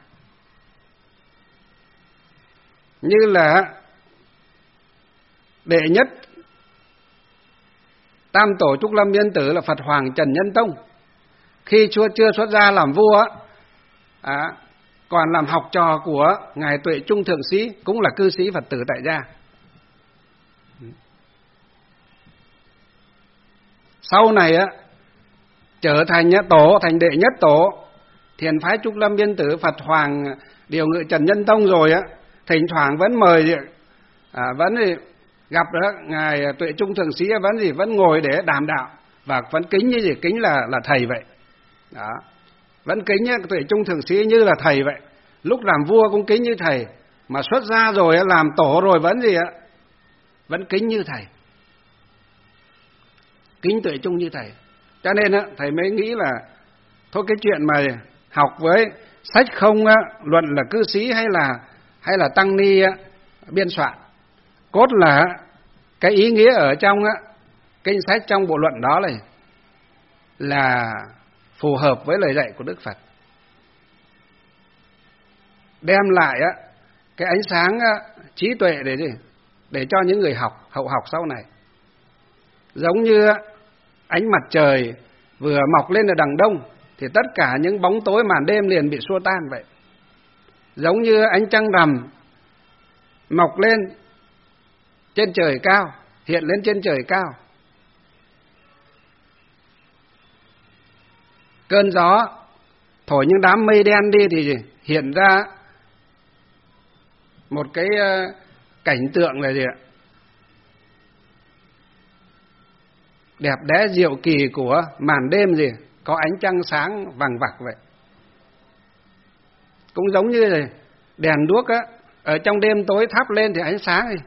Như là đệ nhất Tam Tổ Trúc Lâm Biên Tử là Phật Hoàng Trần Nhân Tông. Khi chưa, chưa xuất gia làm vua à, còn làm học trò của Ngài Tuệ Trung Thượng Sĩ, cũng là cư sĩ Phật tử tại gia. Sau này á trở thành tổ, thành đệ nhất tổ Thiền phái Trúc Lâm Biên Tử Phật Hoàng Điều Ngự Trần Nhân Tông rồi á, thỉnh thoảng vẫn mời à, vẫn gặp đó Ngài Tuệ Trung Thượng Sĩ vẫn gì vẫn ngồi để đàm đạo và vẫn kính như gì kính là là thầy vậy. Đó. Vẫn kính nhá, Tuệ Trung Thượng Sĩ như là thầy vậy. Lúc làm vua cũng kính như thầy, mà xuất gia rồi làm tổ rồi vẫn gì ạ? Vẫn kính như thầy. Kính Tuệ Trung như thầy. Cho nên á thầy mới nghĩ là thôi cái chuyện mà học với sách không á, luận là cư sĩ hay là hay là tăng ni á, biên soạn, cốt là cái ý nghĩa ở trong á kinh sách trong bộ luận đó này là phù hợp với lời dạy của Đức Phật, đem lại á cái ánh sáng á, trí tuệ để gì? Để cho những người học hậu học sau này. Giống như ánh mặt trời vừa mọc lên ở đằng đông thì tất cả những bóng tối màn đêm liền bị xua tan vậy. Giống như ánh trăng rằm mọc lên trên trời cao, hiện lên trên trời cao, cơn gió thổi những đám mây đen đi thì gì? Hiện ra một cái cảnh tượng là gì ạ? Đẹp đẽ diệu kỳ của màn đêm gì? Có ánh trăng sáng vằng vặc vậy. Cũng giống như là đèn đuốc á, ở trong đêm tối thắp lên thì ánh sáng này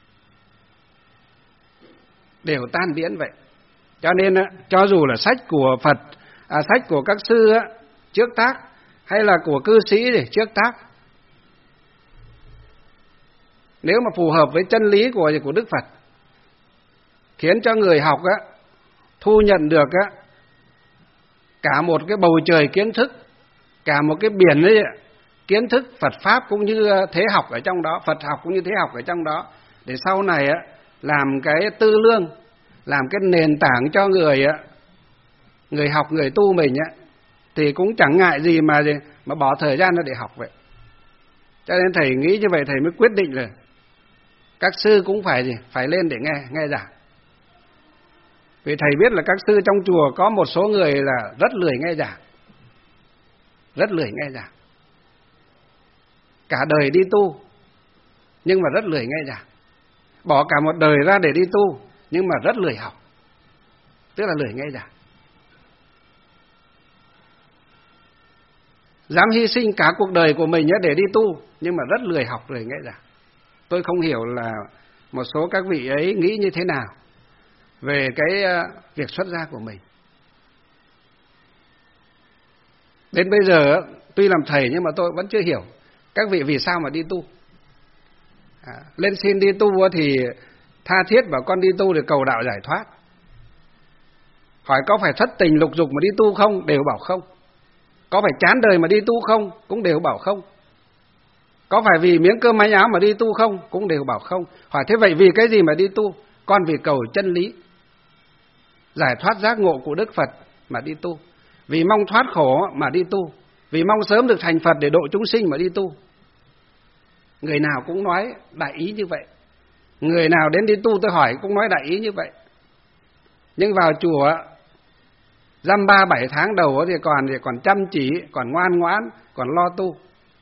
đều tan biến vậy. Cho nên á, cho dù là sách của Phật, à, sách của các sư á, trước tác, hay là của cư sĩ thì trước tác, nếu mà phù hợp với chân lý của của Đức Phật, khiến cho người học á thu nhận được á cả một cái bầu trời kiến thức, cả một cái biển ấy, kiến thức Phật pháp cũng như thế học ở trong đó, Phật học cũng như thế học ở trong đó, để sau này á làm cái tư lương, làm cái nền tảng cho người á, người học, người tu mình á, thì cũng chẳng ngại gì mà gì mà bỏ thời gian ra để học vậy. Cho nên thầy nghĩ như vậy thầy mới quyết định là các sư cũng phải gì, phải lên để nghe, nghe giảng. Vì thầy biết là các sư trong chùa có một số người là rất lười nghe giảng. Rất lười nghe giảng. Cả đời đi tu, nhưng mà rất lười nghe giảng. Bỏ cả một đời ra để đi tu, nhưng mà rất lười học. Tức là lười nghe giảng. Dám hy sinh cả cuộc đời của mình để đi tu, nhưng mà rất lười học, lười nghe giảng. Tôi không hiểu là một số các vị ấy nghĩ như thế nào về cái việc xuất gia của mình. Đến bây giờ tuy làm thầy nhưng mà tôi vẫn chưa hiểu các vị vì sao mà đi tu. À, lên xin đi tu thì tha thiết bảo con đi tu để cầu đạo giải thoát. Hỏi có phải thất tình lục dục mà đi tu không? Đều bảo không. Có phải chán đời mà đi tu không? Cũng đều bảo không. Có phải vì miếng cơm manh áo mà đi tu không? Cũng đều bảo không. Hỏi thế vậy vì cái gì mà đi tu? Con vì cầu chân lý, giải thoát giác ngộ của Đức Phật mà đi tu. Vì mong thoát khổ mà đi tu. Vì mong sớm được thành Phật để độ chúng sinh mà đi tu. Người nào cũng nói đại ý như vậy. Người nào đến đi tu tôi hỏi cũng nói đại ý như vậy. Nhưng vào chùa dăm ba bảy tháng đầu thì còn thì còn chăm chỉ, còn ngoan ngoãn, còn lo tu.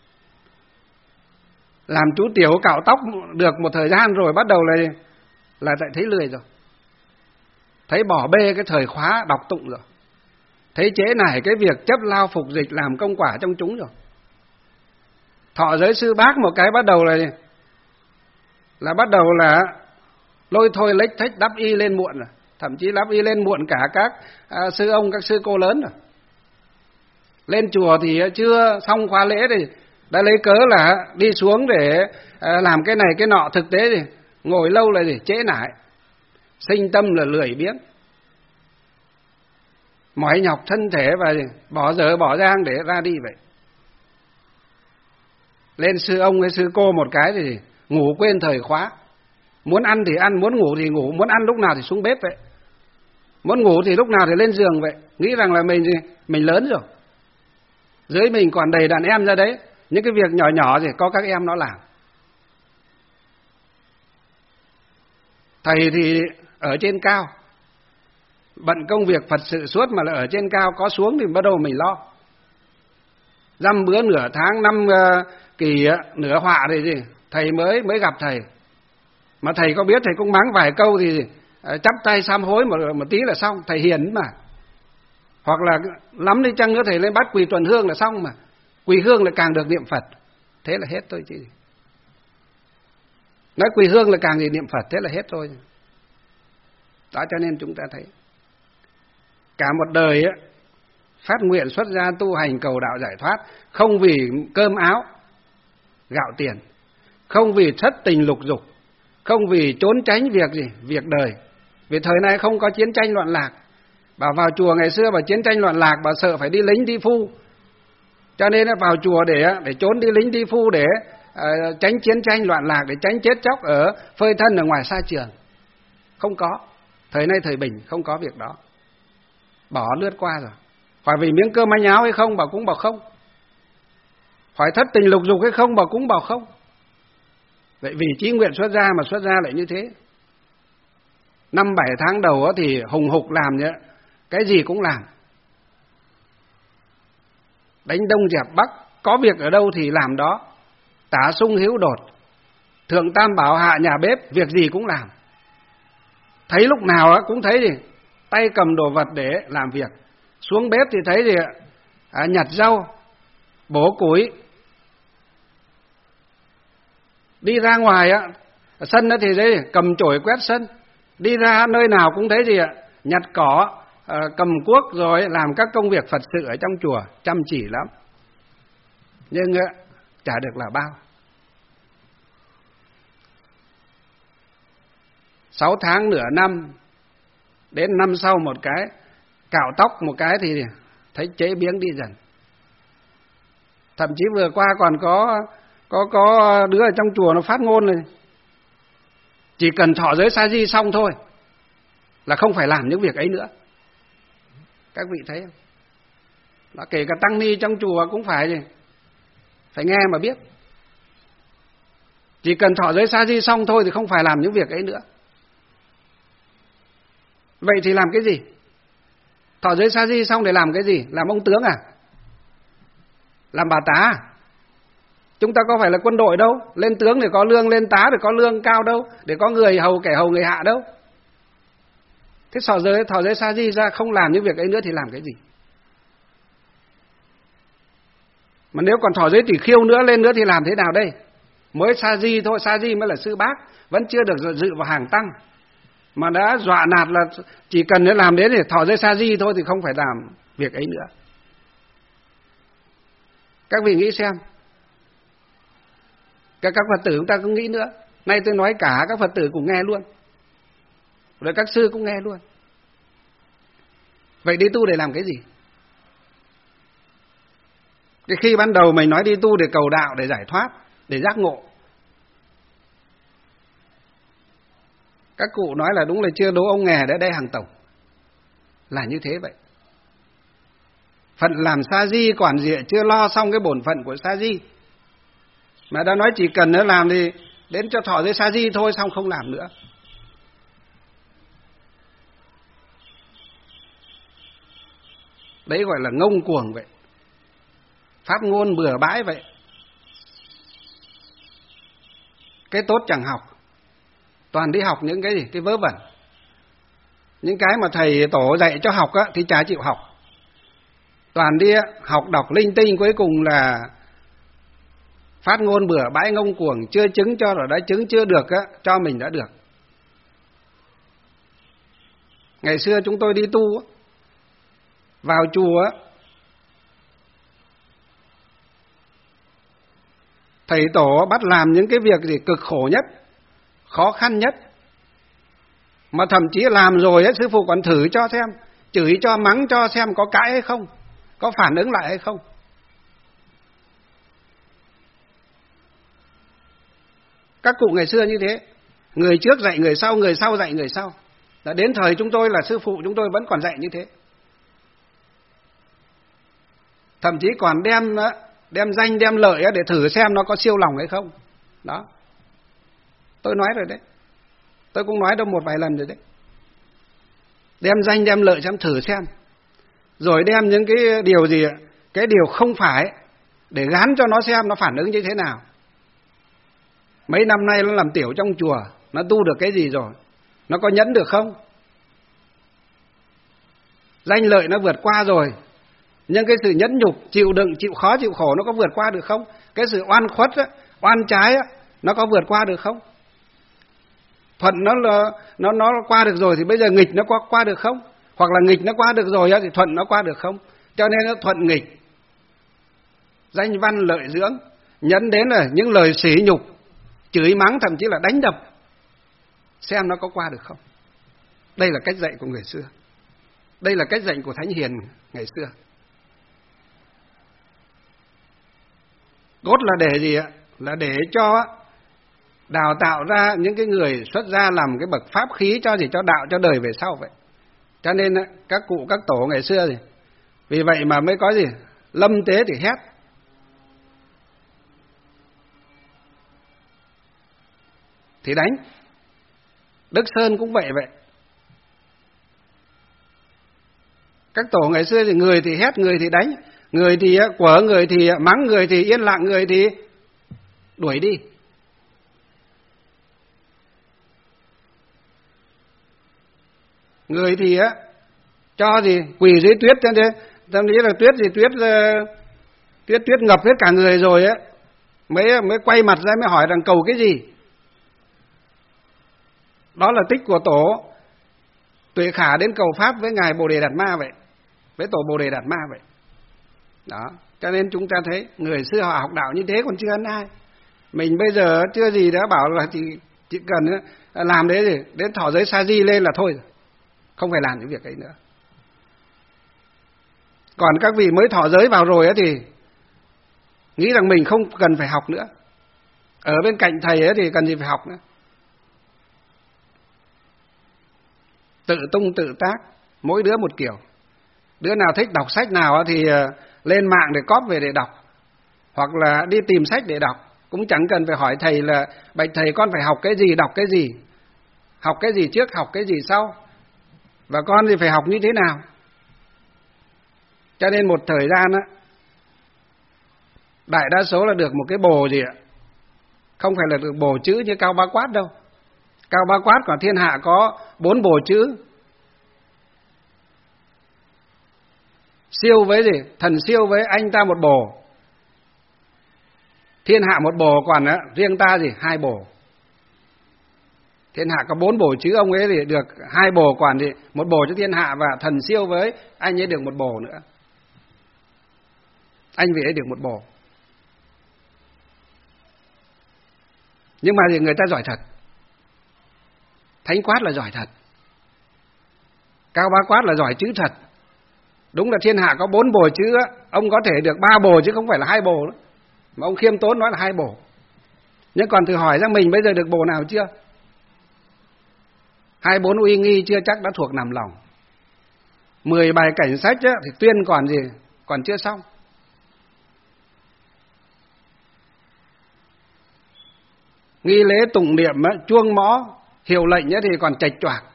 Làm chú tiểu cạo tóc được một thời gian rồi bắt đầu là là lại thấy lười rồi. Thấy bỏ bê cái thời khóa đọc tụng rồi. Thấy trễ nải cái việc chấp lao phục dịch làm công quả trong chúng rồi. Thọ giới sư bác một cái bắt đầu là là bắt đầu là lôi thôi lếch thếch đắp y lên muộn rồi. Thậm chí đắp y lên muộn cả các à, sư ông, các sư cô lớn rồi. Lên chùa thì chưa xong khóa lễ thì đã lấy cớ là đi xuống để à, làm cái này cái nọ. Thực tế thì ngồi lâu là gì? Trễ nải. Sinh tâm là lười biếng. Mỏi nhọc thân thể và gì? Bỏ giờ bỏ giang để ra đi vậy. Lên sư ông hay sư cô một cái thì ngủ quên thời khóa. Muốn ăn thì ăn, muốn ngủ thì ngủ, muốn ăn lúc nào thì xuống bếp vậy. Muốn ngủ thì lúc nào thì lên giường vậy. Nghĩ rằng là mình gì? Mình lớn rồi. Dưới mình còn đầy đàn em ra đấy. Những cái việc nhỏ nhỏ thì có các em nó làm. Thầy thì ở trên cao, bận công việc Phật sự suốt mà là ở trên cao, có xuống thì bắt đầu mình lo. Dăm bữa nửa tháng, năm uh, kỳ uh, nửa họa thì gì? Thầy mới mới gặp thầy. Mà thầy có biết thầy cũng mắng vài câu thì uh, chắp tay sám hối một, một tí là xong. Thầy hiền mà. Hoặc là lắm đi chăng nữa thầy lên bắt quỳ tuần hương là xong mà. Quỳ hương là càng được niệm Phật. Thế là hết thôi chứ. Nói quỳ hương là càng gì niệm Phật, thế là hết thôi. Đó cho nên chúng ta thấy cả một đời á, phát nguyện xuất gia tu hành cầu đạo giải thoát, không vì cơm áo gạo tiền, không vì thất tình lục dục, không vì trốn tránh việc gì, việc đời. Vì thời nay không có chiến tranh loạn lạc. Bảo vào chùa ngày xưa bảo chiến tranh loạn lạc, bảo sợ phải đi lính đi phu, cho nên vào chùa để để trốn đi lính đi phu, để uh, tránh chiến tranh loạn lạc, để tránh chết chóc ở phơi thân ở ngoài sa trường. Không có. Thời nay thời bình không có việc đó. Bỏ lướt qua rồi. Hỏi vì miếng cơm manh áo hay không, bảo cũng bảo không. Hỏi thất tình lục dục hay không, bảo cũng bảo không. Vậy vì chí nguyện xuất gia mà xuất gia lại như thế. Năm bảy tháng đầu thì hùng hục làm nhé, cái gì cũng làm. Đánh đông dẹp bắc, có việc ở đâu thì làm đó. Tả sung hữu đột, thượng tam bảo hạ nhà bếp, việc gì cũng làm. Thấy lúc nào cũng thấy gì, tay cầm đồ vật để làm việc. Xuống bếp thì thấy gì, à, nhặt rau, bổ củi. Đi ra ngoài á, sân đó thì thấy cầm chổi quét sân. Đi ra nơi nào cũng thấy gì ạ, nhặt cỏ, à, cầm cuốc rồi làm các công việc Phật sự ở trong chùa, chăm chỉ lắm. Nhưng á, chả được là bao. Sáu tháng nửa năm, đến năm sau một cái, cạo tóc một cái thì thấy chế biếng đi dần. Thậm chí vừa qua còn có có có đứa ở trong chùa nó phát ngôn này, chỉ cần thọ giới sa di xong thôi là không phải làm những việc ấy nữa. Các vị thấy không? Đó, kể cả tăng ni trong chùa cũng phải gì, phải nghe mà biết. Chỉ cần thọ giới sa di xong thôi thì không phải làm những việc ấy nữa. Vậy thì làm cái gì? Thọ giới sa di xong để làm cái gì? Làm ông tướng à? Làm bà tá à? Chúng ta có phải là quân đội đâu, lên tướng để có lương, lên tá để có lương cao đâu, để có người hầu kẻ hầu người hạ đâu. Thế thọ giới, thọ giới sa di ra không làm những việc ấy nữa thì làm cái gì? Mà nếu còn thọ giới tỷ khiêu nữa lên nữa thì làm thế nào đây? Mới sa di thôi, sa di mới là sư bác, vẫn chưa được dự vào hàng tăng. Mà đã dọa nạt là chỉ cần để làm đến để thọ giới sa di thôi thì không phải làm việc ấy nữa. Các vị nghĩ xem. Các, các Phật tử chúng ta cũng nghĩ nữa. Nay tôi nói cả các Phật tử cũng nghe luôn. Rồi các sư cũng nghe luôn. Vậy đi tu để làm cái gì? Thì khi ban đầu mình nói đi tu để cầu đạo, để giải thoát, để giác ngộ. Các cụ nói là đúng là chưa đố ông nghè đã đây hàng tổng. Là như thế vậy. Phận làm sa di quản gì chưa lo xong cái bổn phận của sa di. Mà đã nói chỉ cần nó làm thì đến cho thọ giới sa di thôi, xong không làm nữa. Đấy gọi là ngông cuồng vậy. Pháp ngôn bừa bãi vậy. Cái tốt chẳng học, toàn đi học những cái gì? Cái vớ vẩn. Những cái mà thầy tổ dạy cho học á, thì chả chịu học. Toàn đi học đọc linh tinh, cuối cùng là phát ngôn bừa bãi ngông cuồng, chưa chứng cho rồi đã chứng, chưa được á, cho mình đã được. Ngày xưa chúng tôi đi tu á, vào chùa á, thầy tổ bắt làm những cái việc gì cực khổ nhất, khó khăn nhất. Mà thậm chí làm rồi ấy, sư phụ còn thử cho xem, chửi cho, mắng cho xem có cãi hay không, có phản ứng lại hay không. Các cụ ngày xưa như thế, người trước dạy người sau, người sau dạy người sau. Đã đến thời chúng tôi là sư phụ chúng tôi vẫn còn dạy như thế. Thậm chí còn đem đem danh đem lợi để thử xem nó có siêu lòng hay không. Đó. Tôi nói rồi đấy. Tôi cũng nói đâu một vài lần rồi đấy. Đem danh đem lợi xem thử xem. Rồi đem những cái điều gì, cái điều không phải để gán cho nó xem nó phản ứng như thế nào. Mấy năm nay nó làm tiểu trong chùa, nó tu được cái gì rồi? Nó có nhẫn được không? Danh lợi nó vượt qua rồi, nhưng cái sự nhẫn nhục, chịu đựng, chịu khó, chịu khổ nó có vượt qua được không? Cái sự oan khuất, oan trái nó có vượt qua được không? Thuận nó nó nó qua được rồi thì bây giờ nghịch nó qua qua được không? Hoặc là nghịch nó qua được rồi thì thuận nó qua được không? Cho nên nó thuận nghịch, danh văn lợi dưỡng, nhẫn đến là những lời sỉ nhục, chửi mắng, thậm chí là đánh đập, xem nó có qua được không. Đây là cách dạy của người xưa. Đây là cách dạy của Thánh Hiền ngày xưa. Cốt là để gì ạ? Là để cho đào tạo ra những cái người xuất gia làm cái bậc pháp khí cho gì, cho đạo, cho đời về sau vậy. Cho nên các cụ, các tổ ngày xưa thì vì vậy mà mới có gì? Lâm tế thì hét. Thì đánh. Đức Sơn cũng vậy vậy. Các tổ ngày xưa thì người thì hét, người thì đánh, người thì quở, người thì mắng, người thì yên lặng, người thì đuổi đi. Người thì á cho gì quỳ dưới tuyết, cho nên tâm lý là tuyết gì tuyết tuyết tuyết ngập hết cả người rồi á, mới mới quay mặt ra mới hỏi rằng cầu cái gì. Đó là tích của tổ Tuệ Khả đến cầu pháp với ngài Bồ Đề Đạt Ma vậy, với tổ Bồ Đề Đạt Ma vậy. Đó, cho nên chúng ta thấy người xưa họ học đạo như thế còn chưa ăn ai. Mình bây giờ chưa gì đã bảo là chỉ chỉ cần làm đấy gì, đến thọ giới sa di lên là thôi, không phải làm những việc ấy nữa. Còn các vị mới thọ giới vào rồi ấy thì nghĩ rằng mình không cần phải học nữa, ở bên cạnh thầy ấy thì cần gì phải học nữa. Tự tung tự tác, mỗi đứa một kiểu. Đứa nào thích đọc sách nào thì lên mạng để cóp về để đọc, hoặc là đi tìm sách để đọc. cũng chẳng cần phải hỏi thầy là bạch thầy con phải học cái gì, đọc cái gì, học cái gì trước, học cái gì sau, và con thì phải học như thế nào. Cho nên một thời gian á, đại đa số là được một cái bồ gì ạ, không phải là được bồ chữ như Cao Bá Quát đâu. Cao Bá Quát của thiên hạ có bốn bồ chữ. Siêu với gì? Thần siêu với anh ta một bồ. Thiên hạ một bồ, còn á, riêng ta gì? Hai bồ. Thiên hạ có bốn bồ chữ, ông ấy thì được hai bồ, còn thì một bồ cho thiên hạ, và thần siêu với anh ấy được một bồ nữa. Anh vì ấy được một bồ. Nhưng mà thì người ta giỏi thật. Thánh Quát là giỏi thật. Cao Bá Quát là giỏi chữ thật. Đúng là thiên hạ có bốn bồ chữ á, ông có thể được ba bồ chứ không phải là hai bồ nữa. Mà ông khiêm tốn nói là hai bồ. Nhưng còn thử hỏi ra mình bây giờ được bồ nào chưa? Hai bốn uy nghi chưa chắc đã thuộc nằm lòng. Mười bài cảnh sách á, thì tuyên còn gì? Còn chưa xong. Nghi lễ tụng niệm á, chuông mõ, hiệu lệnh á, thì còn chệch choạc.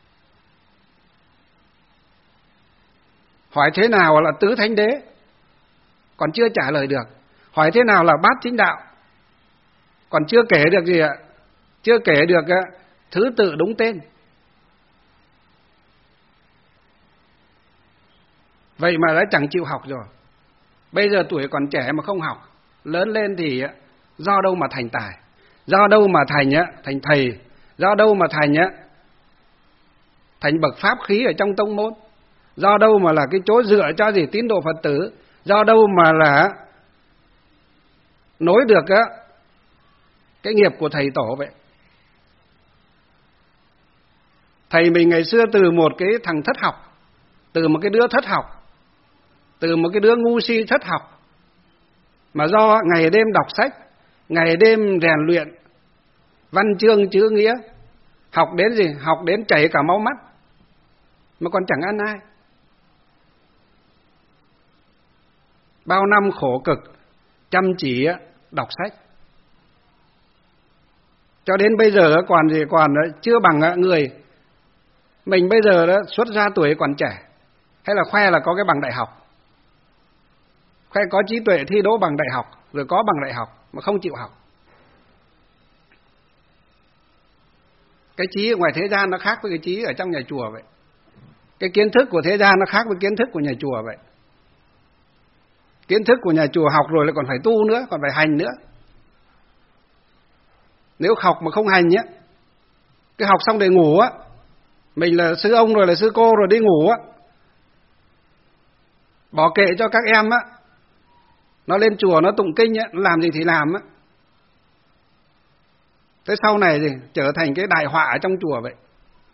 Hỏi thế nào là tứ thánh đế, còn chưa trả lời được. Hỏi thế nào là bát chính đạo, còn chưa kể được gì ạ, chưa kể được á, thứ tự đúng tên. Vậy mà đã chẳng chịu học rồi. Bây giờ tuổi còn trẻ mà không học, lớn lên thì do đâu mà thành tài, do đâu mà thành á, thành thầy, do đâu mà thành á, thành bậc pháp khí ở trong tông môn, do đâu mà là cái chỗ dựa cho gì tín đồ Phật tử, do đâu mà là nối được á cái nghiệp của thầy tổ vậy. Thầy mình ngày xưa từ một cái thằng thất học, từ một cái đứa thất học, từ một cái đứa ngu si thất học, mà do ngày đêm đọc sách, ngày đêm rèn luyện văn chương chữ nghĩa, học đến gì, học đến chảy cả máu mắt, mà còn chẳng ăn ai. Bao năm khổ cực chăm chỉ đọc sách, cho đến bây giờ còn gì, còn chưa bằng người mình bây giờ đó, xuất ra tuổi còn trẻ, hay là khoe là có cái bằng đại học, khoe có trí tuệ thi đỗ bằng đại học, rồi có bằng đại học mà không chịu học. Cái trí ở ngoài thế gian nó khác với cái trí ở trong nhà chùa vậy. Cái kiến thức của thế gian nó khác với kiến thức của nhà chùa vậy. Kiến thức của nhà chùa học rồi lại còn phải tu nữa, còn phải hành nữa. Nếu học mà không hành nhé, cái học xong để ngủ á, mình là sư ông rồi là sư cô rồi đi ngủ á, bỏ kệ cho các em á, nó lên chùa nó tụng kinh á, nó làm gì thì làm á. Thế sau này thì trở thành cái đại họa ở trong chùa vậy.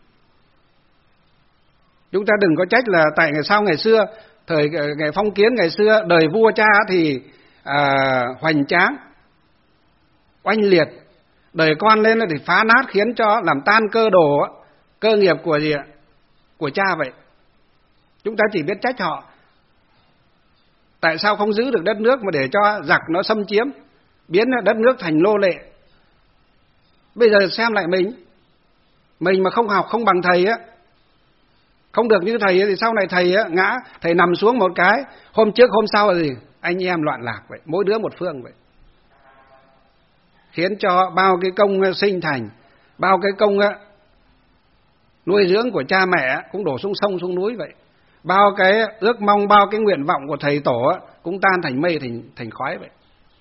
Chúng ta đừng có trách là tại ngày sau ngày xưa, thời ngày phong kiến ngày xưa, đời vua cha thì à, hoành tráng, oanh liệt, đời con lên thì phá nát, khiến cho làm tan cơ đồ, cơ nghiệp của gì ạ? Của cha vậy. Chúng ta chỉ biết trách họ. Tại sao không giữ được đất nước mà để cho giặc nó xâm chiếm, biến đất nước thành nô lệ? Bây giờ xem lại mình, mình mà không học, không bằng thầy á, không được như thầy ấy, thì sau này thầy á, ngã, thầy nằm xuống một cái, hôm trước hôm sau là gì? Anh em loạn lạc vậy, mỗi đứa một phương vậy. Khiến cho bao cái công sinh thành, bao cái công nuôi dưỡng của cha mẹ cũng đổ xuống sông xuống núi vậy. Bao cái ước mong, bao cái nguyện vọng của thầy tổ cũng tan thành mây, thành, thành khói vậy.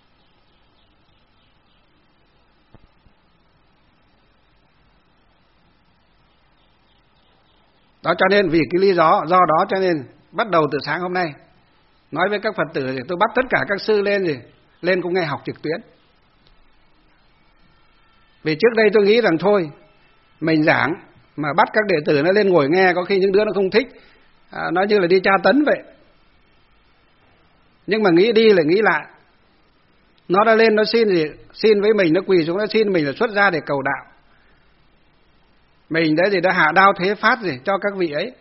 Đó, cho nên vì cái lý do do đó cho nên bắt đầu từ sáng hôm nay nói với các Phật tử thì tôi bắt tất cả các sư lên gì lên cũng nghe học trực tuyến. Vì trước đây tôi nghĩ rằng thôi mình giảng mà bắt các đệ tử nó lên ngồi nghe, có khi những đứa nó không thích, à, nó như là đi tra tấn vậy. Nhưng mà nghĩ đi lại nghĩ lại, nó đã lên nó xin gì, xin với mình, nó quỳ xuống nó xin mình là xuất ra để cầu đạo. Mình đấy thì đã hạ đao thế phát gì cho các vị ấy.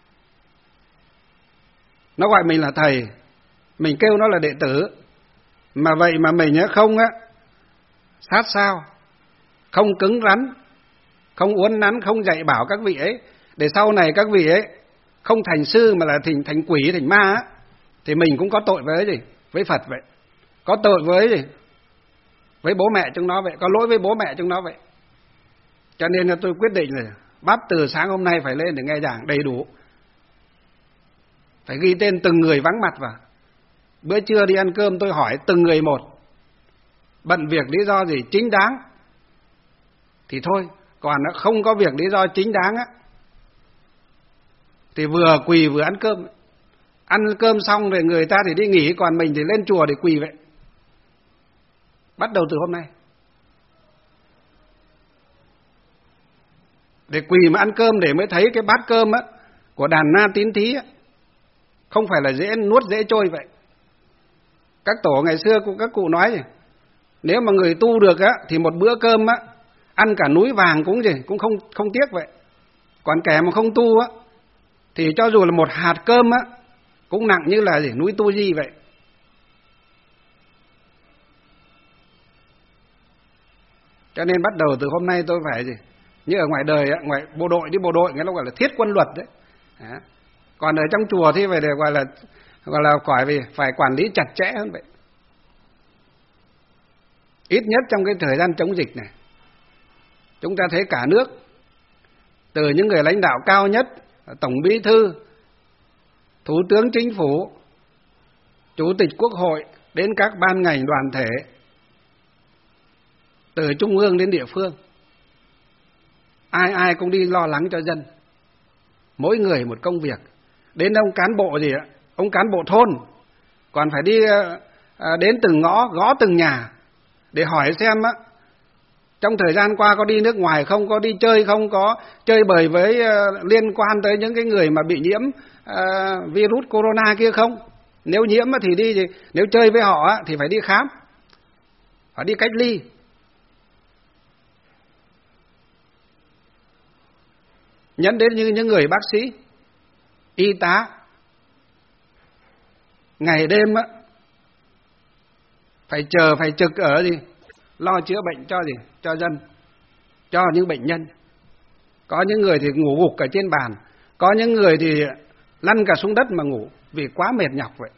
Nó gọi mình là thầy, mình kêu nó là đệ tử, mà vậy mà mình không á sát sao, không cứng rắn, không uốn nắn, không dạy bảo các vị ấy, để sau này các vị ấy không thành sư mà là thành, thành quỷ, thành ma á, thì mình cũng có tội với gì? Với Phật vậy. Có tội với gì? Với bố mẹ chúng nó vậy, có lỗi với bố mẹ chúng nó vậy. Cho nên là tôi quyết định là bắt từ sáng hôm nay phải lên để nghe giảng đầy đủ. Phải ghi tên từng người vắng mặt vào. Bữa trưa đi ăn cơm tôi hỏi từng người một. Bận việc lý do gì chính đáng thì thôi, còn nó không có việc lý do chính đáng á thì vừa quỳ vừa ăn cơm. Ăn cơm xong rồi người ta thì đi nghỉ, còn mình thì lên chùa để quỳ vậy. Bắt đầu từ hôm nay. Để quỳ mà ăn cơm để mới thấy cái bát cơm á của đàn na tín thí á, không phải là dễ nuốt dễ trôi vậy. Các tổ ngày xưa các cụ nói gì? Nếu mà người tu được á thì một bữa cơm á ăn cả núi vàng cũng gì cũng không không tiếc vậy. Còn kẻ mà không tu á thì cho dù là một hạt cơm á cũng nặng như là gì núi Tu Di vậy. Cho nên bắt đầu từ hôm nay tôi phải gì? Như ở ngoài đời á, ngoài bộ đội đi bộ đội người ta gọi là thiết quân luật đấy. Đó. Còn ở trong chùa thì phải để gọi là gọi là phải vì phải quản lý chặt chẽ hơn vậy. Ít nhất trong cái thời gian chống dịch này, chúng ta thấy cả nước, từ những người lãnh đạo cao nhất, Tổng Bí thư, Thủ tướng Chính phủ, Chủ tịch Quốc hội đến các ban ngành đoàn thể, từ trung ương đến địa phương, ai ai cũng đi lo lắng cho dân. Mỗi người một công việc. Đến ông cán bộ gì ạ? Ông cán bộ thôn còn phải đi đến từng ngõ, gõ từng nhà để hỏi xem á, trong thời gian qua có đi nước ngoài không, có đi chơi không, có chơi bời với uh, liên quan tới những cái người mà bị nhiễm uh, virus corona kia không. Nếu nhiễm thì đi gì, nếu chơi với họ á, thì phải đi khám, phải đi cách ly. Nhấn đến như những người bác sĩ, y tá, ngày đêm á phải chờ, phải trực ở gì, lo chữa bệnh cho gì, cho dân, cho những bệnh nhân. Có những người thì ngủ gục ở trên bàn, có những người thì lăn cả xuống đất mà ngủ vì quá mệt nhọc vậy.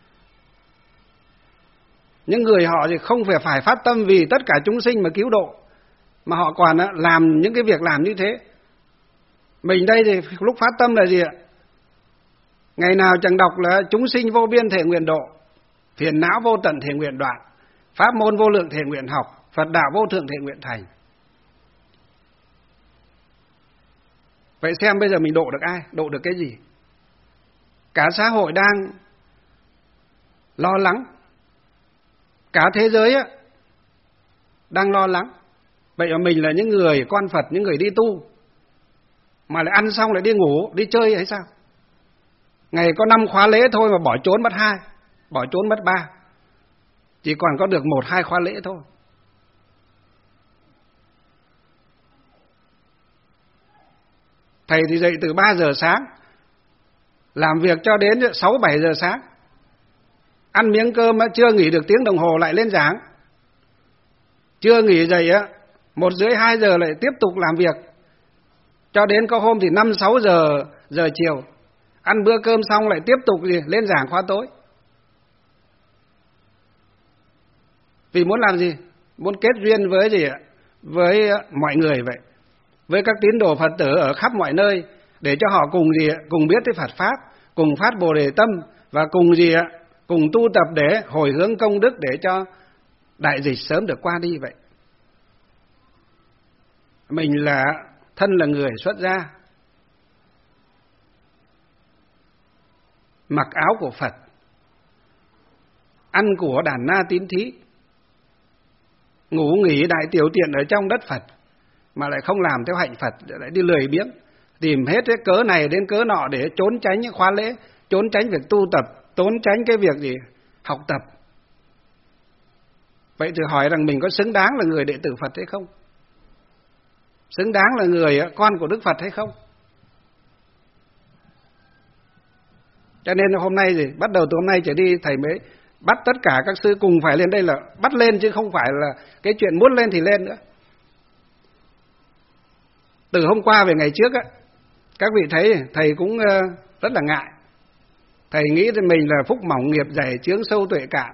Những người họ thì không phải phải phát tâm vì tất cả chúng sinh mà cứu độ, mà họ còn làm những cái việc làm như thế. Mình đây thì lúc phát tâm là gì ạ? Ngày nào chẳng đọc là chúng sinh vô biên thể nguyện độ, phiền não vô tận thể nguyện đoạn, pháp môn vô lượng thể nguyện học, Phật đạo vô thượng thể nguyện thành. Vậy xem bây giờ mình độ được ai? Độ được cái gì? Cả xã hội đang lo lắng, cả thế giới á đang lo lắng. Vậy mà mình là những người con Phật, những người đi tu, mà lại ăn xong lại đi ngủ, đi chơi hay sao? Ngày có năm khóa lễ thôi mà bỏ trốn mất hai, bỏ trốn mất ba, chỉ còn có được một hai khóa lễ thôi. Thầy thì dậy từ ba giờ sáng, làm việc cho đến sáu bảy giờ sáng, ăn miếng cơm chưa nghỉ được tiếng đồng hồ lại lên giảng, chưa nghỉ dậy á một rưỡi hai giờ lại tiếp tục làm việc, cho đến có hôm thì năm sáu giờ giờ chiều, ăn bữa cơm xong lại tiếp tục gì lên giảng khóa tối. Vì muốn làm gì? Muốn kết duyên với gì ạ? Với mọi người vậy, với các tín đồ Phật tử ở khắp mọi nơi, để cho họ cùng gì ạ? Cùng biết tới Phật pháp, cùng phát Bồ Đề tâm, và cùng gì ạ? Cùng tu tập để hồi hướng công đức, để cho đại dịch sớm được qua đi vậy. Mình là thân là người xuất gia, mặc áo của Phật, ăn của đàn na tín thí, ngủ nghỉ đại tiểu tiện ở trong đất Phật, mà lại không làm theo hạnh Phật, lại đi lười biếng, tìm hết cái cớ này đến cớ nọ để trốn tránh những khóa lễ, trốn tránh việc tu tập, trốn tránh cái việc gì học tập. Vậy thì hỏi rằng mình có xứng đáng là người đệ tử Phật hay không? Xứng đáng là người con của Đức Phật hay không? Cho nên hôm nay gì, bắt đầu từ hôm nay trở đi thầy mới bắt tất cả các sư cùng phải lên đây, là bắt lên chứ không phải là cái chuyện muốn lên thì lên nữa. Từ hôm qua về ngày trước á, các vị thấy thầy cũng rất là ngại. Thầy nghĩ thì mình là phúc mỏng nghiệp dày, chướng sâu tuệ cạn.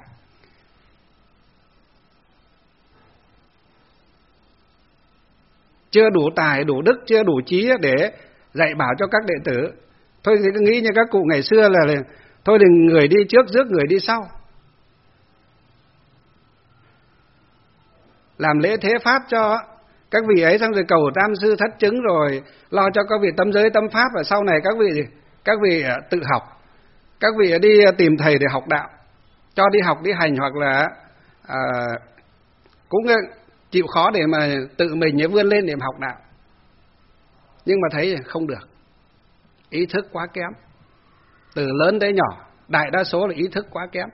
Chưa đủ tài, đủ đức, chưa đủ trí để dạy bảo cho các đệ tử. Thôi thì cứ nghĩ như các cụ ngày xưa là, là thôi thì người đi trước rước người đi sau. Làm lễ thế pháp cho các vị ấy, xong rồi cầu tam sư thất chứng, rồi lo cho các vị tâm giới tâm pháp, và sau này các vị gì? Các vị tự học. Các vị đi tìm thầy để học đạo, cho đi học đi hành, hoặc là à, cũng chịu khó để mà tự mình vươn lên để mà học đạo. Nhưng mà thấy không được, ý thức quá kém. Từ lớn tới nhỏ, đại đa số là ý thức quá kém.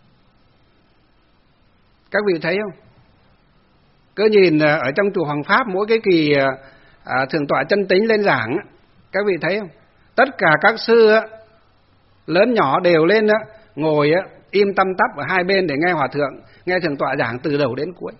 Các vị thấy không? Cứ nhìn ở trong chùa Hoàng Pháp, mỗi cái kỳ à, thượng tọa chân tính lên giảng, các vị thấy không? Tất cả các sư lớn nhỏ đều lên ngồi im tăm tắp ở hai bên để nghe hòa thượng, nghe thượng tọa giảng từ đầu đến cuối.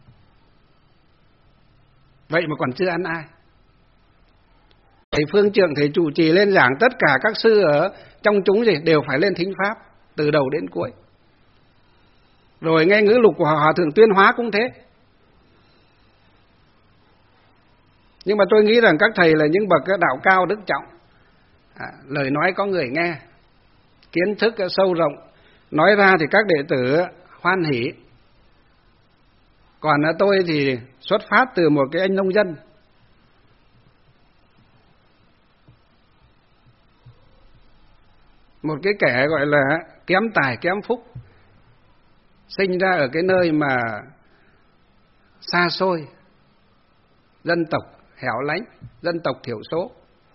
Vậy mà còn chưa ăn ai. Thầy phương trượng, thầy trụ trì lên giảng, tất cả các sư ở trong chúng gì đều phải lên thính pháp từ đầu đến cuối. Rồi nghe ngữ lục của hòa thượng Tuyên Hóa cũng thế. Nhưng mà tôi nghĩ rằng các thầy là những bậc đạo cao đức trọng, à, lời nói có người nghe, kiến thức sâu rộng, nói ra thì các đệ tử hoan hỉ. Còn tôi thì xuất phát từ một cái anh nông dân, một cái kẻ gọi là kém tài kém phúc, sinh ra ở cái nơi mà xa xôi, dân tộc hẻo lánh, dân tộc thiểu số,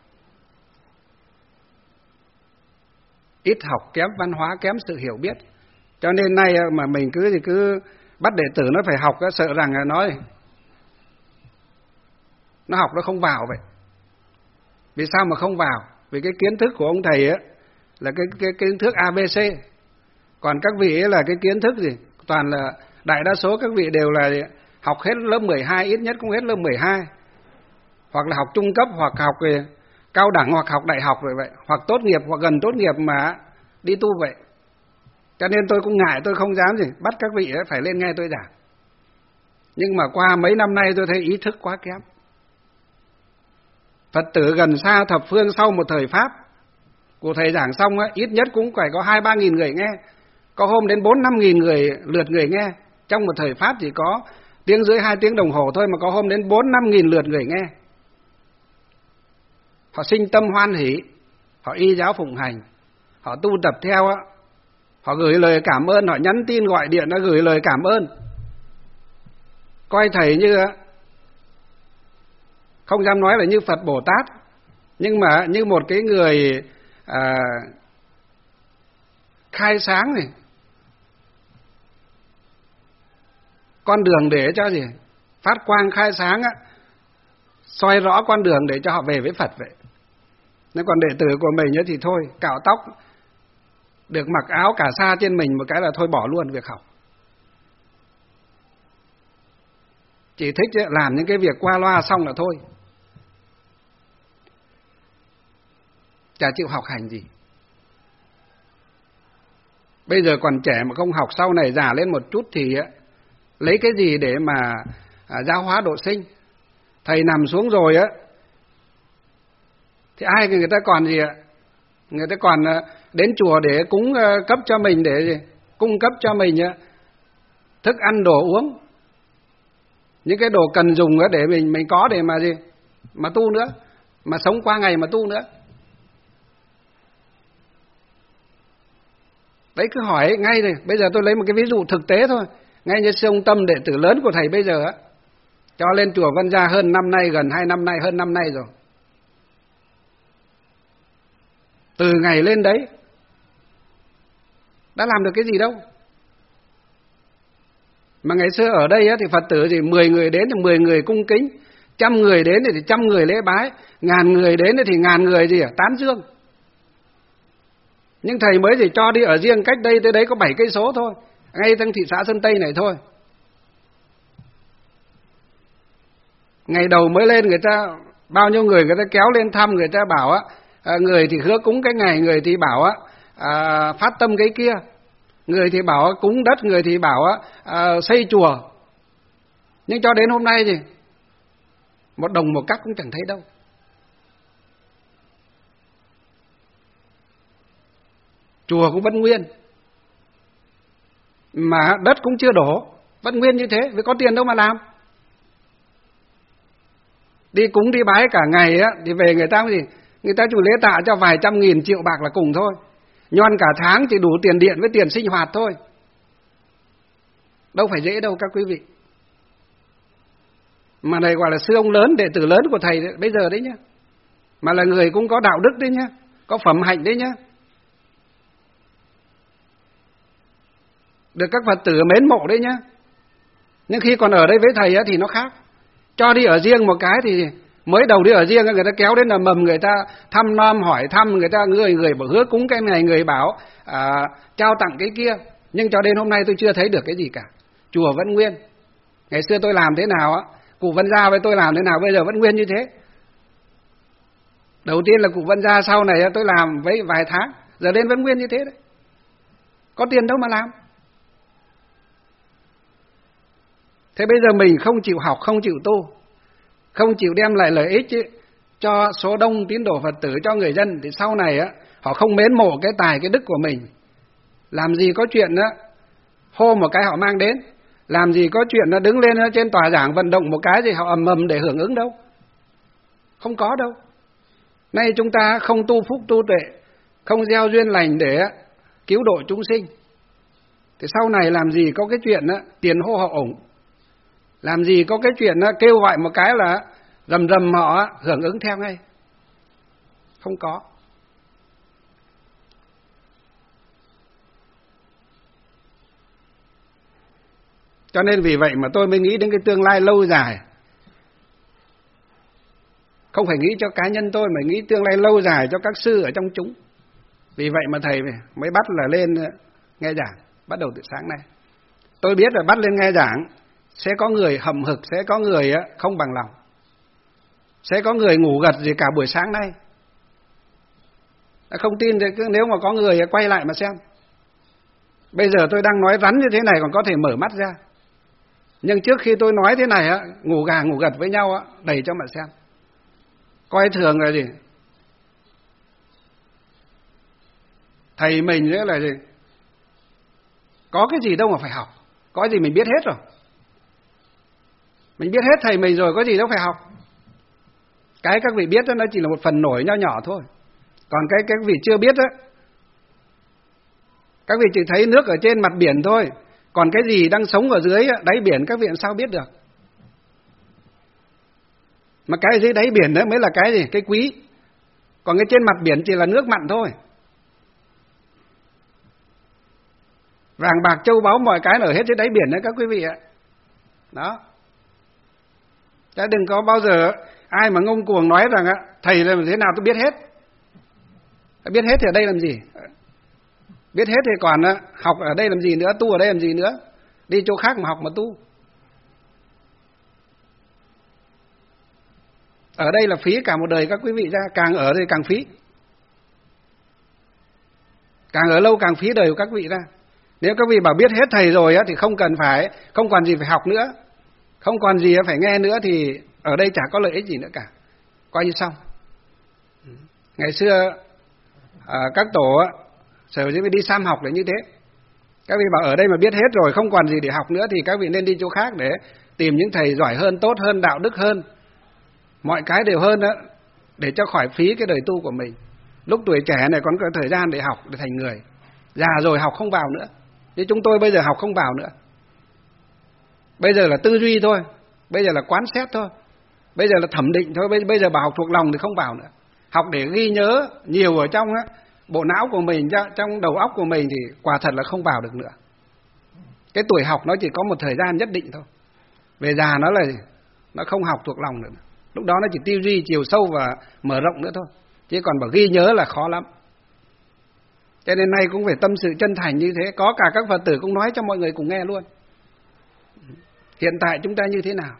ít học, kém văn hóa, kém sự hiểu biết. Cho nên nay mà mình cứ thì cứ bắt đệ tử nó phải học, sợ rằng là nói nó học nó không vào vậy. Vì sao mà không vào? Vì cái kiến thức của ông thầy ấy là cái, cái, cái kiến thức a bê xê. Còn các vị ấy là cái kiến thức gì? Toàn là đại đa số các vị đều là học hết lớp mười hai, ít nhất cũng hết lớp mười hai. Hoặc là học trung cấp, hoặc học về cao đẳng, hoặc học đại học vậy vậy, hoặc tốt nghiệp, hoặc gần tốt nghiệp mà đi tu vậy. Cho nên tôi cũng ngại, tôi không dám gì bắt các vị ấy phải lên nghe tôi giảng. Nhưng mà qua mấy năm nay tôi thấy ý thức quá kém. Phật tử gần xa thập phương sau một thời Pháp của thầy giảng xong ấy, ít nhất cũng phải có hai ba nghìn người nghe. Có hôm đến bốn năm nghìn người lượt người nghe. Trong một thời Pháp chỉ có tiếng dưới hai tiếng đồng hồ thôi mà có hôm đến bốn năm nghìn lượt người nghe. Họ sinh tâm hoan hỷ, họ y giáo phụng hành, họ tu tập theo, họ gửi lời cảm ơn, họ nhắn tin gọi điện, nó gửi lời cảm ơn. Coi thầy như, không dám nói là như Phật Bồ Tát, nhưng mà như một cái người à, khai sáng này, con đường để cho gì? Phát quang khai sáng á, soi rõ con đường để cho họ về với Phật vậy. Nếu còn đệ tử của mình ấy thì thôi, cạo tóc, được mặc áo cà sa trên mình một cái là thôi bỏ luôn việc học. Chỉ thích làm những cái việc qua loa xong là thôi. Chả chịu học hành gì. Bây giờ còn trẻ mà không học, sau này già lên một chút thì lấy cái gì để mà giáo hóa độ sinh. Thầy nằm xuống rồi á thì ai người ta còn gì ạ? Người ta còn đến chùa để cúng cấp cho mình, để gì? Cung cấp cho mình thức ăn đồ uống, những cái đồ cần dùng để mình mình có để mà gì? Mà tu nữa, mà sống qua ngày mà tu nữa. Đấy, cứ hỏi ngay này. Bây giờ tôi lấy một cái ví dụ thực tế thôi. Ngay như sư ông Tâm, đệ tử lớn của thầy bây giờ á, cho lên chùa Văn Gia hơn năm nay, gần hai năm nay, hơn năm nay rồi. Từ ngày lên đấy đã làm được cái gì đâu. Mà ngày xưa ở đây á, thì Phật tử thì mười người đến thì mười người cung kính, trăm người đến thì trăm người lễ bái, ngàn người đến thì ngàn người gì à? Tán dương. Nhưng thầy mới chỉ cho đi ở riêng cách đây tới đấy có bảy cây số thôi, ngay trong thị xã Sơn Tây này thôi. Ngày đầu mới lên người ta bao nhiêu người người ta kéo lên thăm, người ta bảo á, à, người thì hứa cúng cái ngày, người thì bảo á à, phát tâm cái kia, người thì bảo cúng đất, người thì bảo á à, xây chùa. Nhưng cho đến hôm nay thì một đồng một cắc cũng chẳng thấy đâu. Chùa cũng vẫn nguyên, mà đất cũng chưa đổ, vẫn nguyên như thế, vì có tiền đâu mà làm. Đi cúng đi bái cả ngày á, thì về người ta gì, người ta chủ lễ tạ cho vài trăm nghìn triệu bạc là cùng thôi. Nhon cả tháng chỉ đủ tiền điện với tiền sinh hoạt thôi. Đâu phải dễ đâu các quý vị. Mà này gọi là sư ông lớn, đệ tử lớn của thầy đấy, bây giờ đấy nhá. Mà là người cũng có đạo đức đấy nhá, có phẩm hạnh đấy nhá. Được các Phật tử mến mộ đấy nhá. Nhưng khi còn ở đây với thầy á thì nó khác. Cho đi ở riêng một cái thì mới đầu đi ở riêng người ta kéo đến là mầm, người ta thăm nom hỏi thăm, người ta người người bảo hứa cúng cái này, người bảo à, trao tặng cái kia. Nhưng cho đến hôm nay tôi chưa thấy được cái gì cả. Chùa vẫn nguyên. Ngày xưa tôi làm thế nào á, cụ Vân Gia với tôi làm thế nào bây giờ vẫn nguyên như thế. Đầu tiên là cụ Vân Gia, sau này tôi làm với vài tháng, giờ đến vẫn nguyên như thế đấy. Có tiền đâu mà làm. Thế bây giờ mình không chịu học, không chịu tu, không chịu đem lại lợi ích ấy, cho số đông tín đồ Phật tử, cho người dân, thì sau này á họ không mến mộ cái tài cái đức của mình. Làm gì có chuyện á hô một cái họ mang đến, làm gì có chuyện nó đứng lên trên tòa giảng vận động một cái gì họ ầm ầm để hưởng ứng đâu. Không có đâu. Nay chúng ta không tu phúc tu tuệ, không gieo duyên lành để cứu độ chúng sinh, thì sau này làm gì có cái chuyện á tiền hô hậu ủng. Làm gì có cái chuyện á kêu gọi một cái là rầm rầm họ hưởng ứng theo ngay. Không có. Cho nên vì vậy mà tôi mới nghĩ đến cái tương lai lâu dài. Không phải nghĩ cho cá nhân tôi, mà nghĩ tương lai lâu dài cho các sư ở trong chúng. Vì vậy mà thầy mới bắt là lên nghe giảng, bắt đầu từ sáng nay. Tôi biết là bắt lên nghe giảng, sẽ có người hậm hực, sẽ có người không bằng lòng, sẽ có người ngủ gật gì cả buổi sáng nay. Không tin thì nếu mà có người quay lại mà xem. Bây giờ tôi đang nói rắn như thế này còn có thể mở mắt ra. Nhưng trước khi tôi nói thế này, ngủ gà ngủ gật với nhau, đầy cho mà xem. Coi thường là gì? Thầy mình nữa là gì? Có cái gì đâu mà phải học. Có gì mình biết hết rồi. Mình biết hết thầy mình rồi, có gì đâu phải học. Cái các vị biết đó, nó chỉ là một phần nổi nho nhỏ thôi. Còn cái các vị chưa biết đó, các vị chỉ thấy nước ở trên mặt biển thôi. Còn cái gì đang sống ở dưới đáy biển các vị làm sao biết được. Mà cái dưới đáy biển đó mới là cái gì? Cái quý. Còn cái trên mặt biển chỉ là nước mặn thôi. Vàng bạc châu báu mọi cái ở hết dưới đáy biển đấy các quý vị ạ. Đó. Chứ đừng có bao giờ ai mà ngông cuồng nói rằng thầy là thế nào tôi biết hết. Biết hết thì ở đây làm gì? Biết hết thì còn học ở đây làm gì nữa, tu ở đây làm gì nữa. Đi chỗ khác mà học mà tu. Ở đây là phí cả một đời các quý vị ra, càng ở đây càng phí. Càng ở lâu càng phí đời của các vị ra. Nếu các vị bảo biết hết thầy rồi thì không cần phải, không còn gì phải học nữa, không còn gì phải nghe nữa thì ở đây chả có lợi ích gì nữa cả. Coi như xong. Ngày xưa à, các tổ sở dĩ đi sám học là như thế. Các vị bảo ở đây mà biết hết rồi, không còn gì để học nữa thì các vị nên đi chỗ khác để tìm những thầy giỏi hơn, tốt hơn, đạo đức hơn, mọi cái đều hơn đó, để cho khỏi phí cái đời tu của mình. Lúc tuổi trẻ này còn có thời gian để học, để thành người. Già rồi học không vào nữa. Như chúng tôi bây giờ học không vào nữa. Bây giờ là tư duy thôi, bây giờ là quán xét thôi, bây giờ là thẩm định thôi. Bây giờ bảo học thuộc lòng thì không vào nữa. Học để ghi nhớ nhiều ở trong á, bộ não của mình, trong đầu óc của mình thì quả thật là không vào được nữa. Cái tuổi học nó chỉ có một thời gian nhất định thôi. Về già nó là nó không học thuộc lòng nữa. Lúc đó nó chỉ tư duy chiều sâu và mở rộng nữa thôi. Chứ còn bảo ghi nhớ là khó lắm. Cho nên nay cũng phải tâm sự chân thành như thế, có cả các Phật tử cũng nói cho mọi người cùng nghe luôn. Hiện tại chúng ta như thế nào?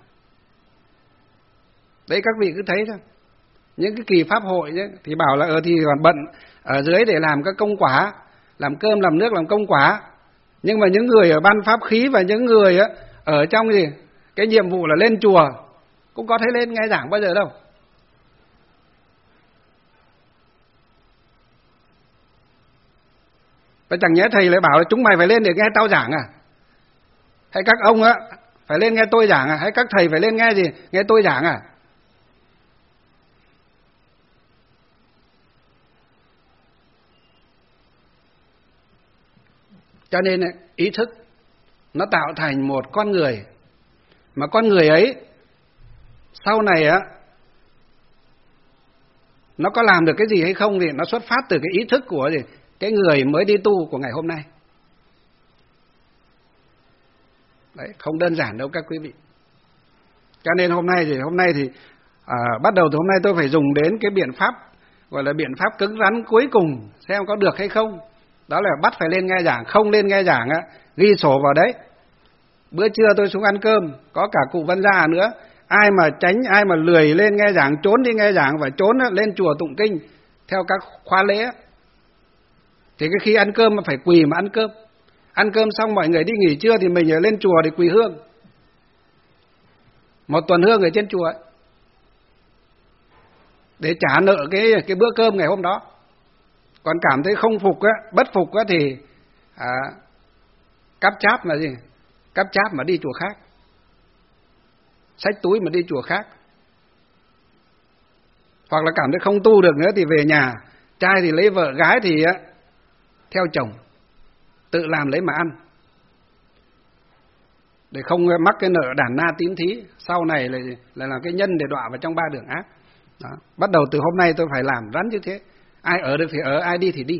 Đấy các vị cứ thấy thôi. Những cái kỳ pháp hội nhé, thì bảo là ờ thì còn bận ở dưới để làm các công quả, làm cơm, làm nước, làm công quả. Nhưng mà những người ở ban pháp khí và những người ở trong gì cái nhiệm vụ là lên chùa cũng có thấy lên nghe giảng bao giờ đâu. Và chẳng nhẽ thầy lại bảo là chúng mày phải lên để nghe tao giảng à? Hay các ông á phải lên nghe tôi giảng à? Hay các thầy phải lên nghe gì? Nghe tôi giảng à? Cho nên ý thức nó tạo thành một con người, mà con người ấy sau này á nó có làm được cái gì hay không thì nó xuất phát từ cái ý thức của gì cái người mới đi tu của ngày hôm nay. Đấy, không đơn giản đâu các quý vị. Cho nên hôm nay thì hôm nay thì à, bắt đầu từ hôm nay tôi phải dùng đến cái biện pháp gọi là biện pháp cứng rắn cuối cùng xem có được hay không. Đó là bắt phải lên nghe giảng, không lên nghe giảng á, ghi sổ vào đấy. Bữa trưa tôi xuống ăn cơm, có cả cụ Văn Gia nữa, ai mà tránh, ai mà lười lên nghe giảng, trốn đi nghe giảng và trốn lên chùa tụng kinh theo các khóa lễ, thì cái khi ăn cơm mà phải quỳ mà ăn cơm. Ăn cơm xong mọi người đi nghỉ trưa thì mình lên chùa để quỳ hương. Một tuần hương ở trên chùa ấy, để trả nợ cái cái bữa cơm ngày hôm đó. Còn cảm thấy không phục á, bất phục á thì à, cắp cháp là gì? Cắp cháp mà đi chùa khác, xách túi mà đi chùa khác. Hoặc là cảm thấy không tu được nữa thì về nhà, trai thì lấy vợ, gái thì á, theo chồng, tự làm lấy mà ăn, để không mắc cái nợ đàn na tín thí, sau này là, là làm cái nhân để đọa vào trong ba đường ác. Đó. Bắt đầu từ hôm nay tôi phải làm rắn như thế. Ai ở được thì ở, ai đi thì đi.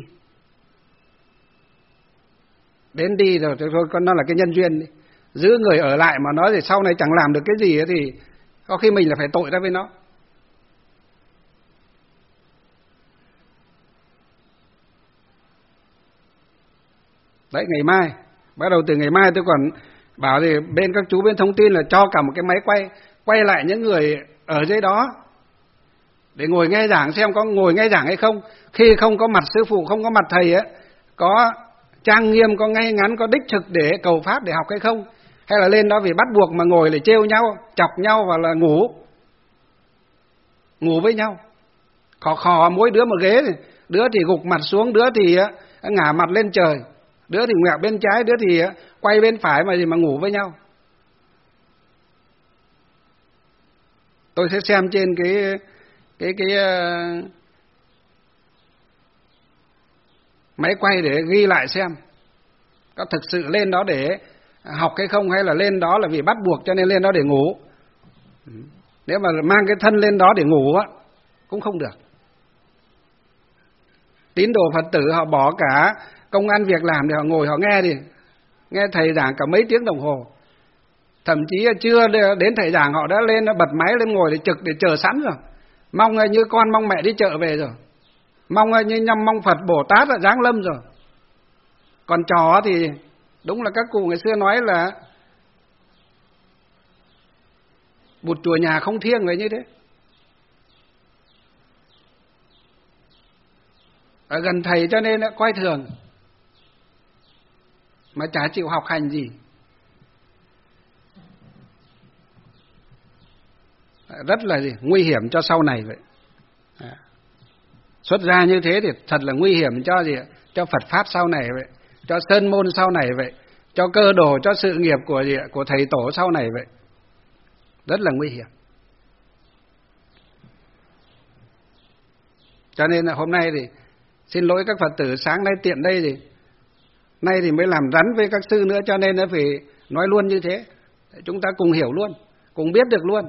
Đến đi rồi thôi, con nó là cái nhân duyên đi. Giữ người ở lại mà nói thì sau này chẳng làm được cái gì ấy thì có khi mình là phải tội ra với nó. Đấy, ngày mai, bắt đầu từ ngày mai tôi còn bảo thì bên các chú bên thông tin là cho cả một cái máy quay, quay lại những người ở dưới đó để ngồi nghe giảng xem có ngồi nghe giảng hay không. Khi không có mặt sư phụ, không có mặt thầy ấy, có trang nghiêm, có ngay ngắn, có đích thực để cầu pháp, để học hay không. Hay là lên đó vì bắt buộc mà ngồi để trêu nhau, chọc nhau và là ngủ. Ngủ với nhau. Khò khò mỗi đứa một ghế, đứa thì gục mặt xuống, đứa thì ngả mặt lên trời, đứa thì ngẹo bên trái, đứa thì quay bên phải mà gì mà ngủ với nhau. Tôi sẽ xem trên cái cái cái uh, máy quay để ghi lại xem có thực sự lên đó để học hay không, hay là lên đó là vì bắt buộc cho nên lên đó để ngủ. Nếu mà mang cái thân lên đó để ngủ á cũng không được. Tín đồ Phật tử họ bỏ cả công ăn việc làm để họ ngồi họ nghe đi, nghe thầy giảng cả mấy tiếng đồng hồ. Thậm chí chưa đến thầy giảng họ đã lên bật máy lên ngồi để trực để chờ sẵn rồi. Mong như con mong mẹ đi chợ về rồi, mong như nhâm mong Phật Bồ Tát đã giáng lâm rồi. Còn trò thì đúng là các cụ ngày xưa nói là bụt chùa nhà không thiêng vậy như thế. Ở gần thầy cho nên đã coi thường, mà chả chịu học hành gì. Rất là gì? Nguy hiểm cho sau này vậy. À. Xuất ra như thế thì thật là nguy hiểm cho gì? Cho Phật Pháp sau này vậy, cho sơn môn sau này vậy, cho cơ đồ, cho sự nghiệp của gì? Của thầy tổ sau này vậy. Rất là nguy hiểm. Cho nên là hôm nay thì xin lỗi các Phật tử, sáng nay tiện đây thì nay thì mới làm rắn với các sư nữa, cho nên nó phải nói luôn như thế. Chúng ta cùng hiểu luôn, cùng biết được luôn.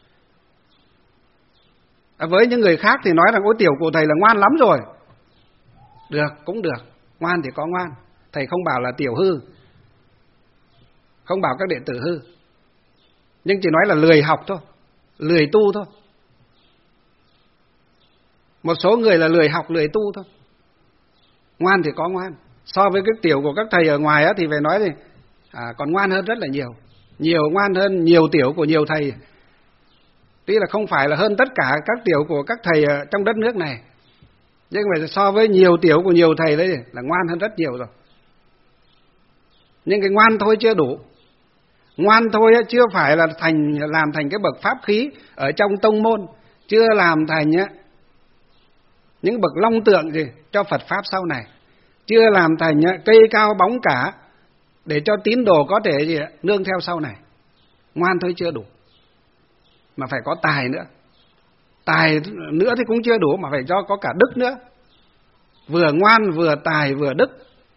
À, với những người khác thì nói rằng ôi tiểu của thầy là ngoan lắm rồi. Được, cũng được, ngoan thì có ngoan. Thầy không bảo là tiểu hư, không bảo các đệ tử hư, nhưng chỉ nói là lười học thôi, lười tu thôi. Một số người là lười học, lười tu thôi. Ngoan thì có ngoan. So với cái tiểu của các thầy ở ngoài á, thì phải nói thì à, còn ngoan hơn rất là nhiều. Nhiều ngoan hơn nhiều tiểu của nhiều thầy. Tuy là không phải là hơn tất cả các tiểu của các thầy ở trong đất nước này, nhưng mà so với nhiều tiểu của nhiều thầy đấy là ngoan hơn rất nhiều rồi. Nhưng cái ngoan thôi chưa đủ. Ngoan thôi chưa phải là thành làm thành cái bậc pháp khí ở trong tông môn, chưa làm thành những bậc long tượng gì cho Phật pháp sau này, chưa làm thành cây cao bóng cả để cho tín đồ có thể gì nương theo sau này. Ngoan thôi chưa đủ, mà phải có tài nữa. Tài nữa thì cũng chưa đủ, mà phải cho có cả đức nữa. Vừa ngoan vừa tài vừa đức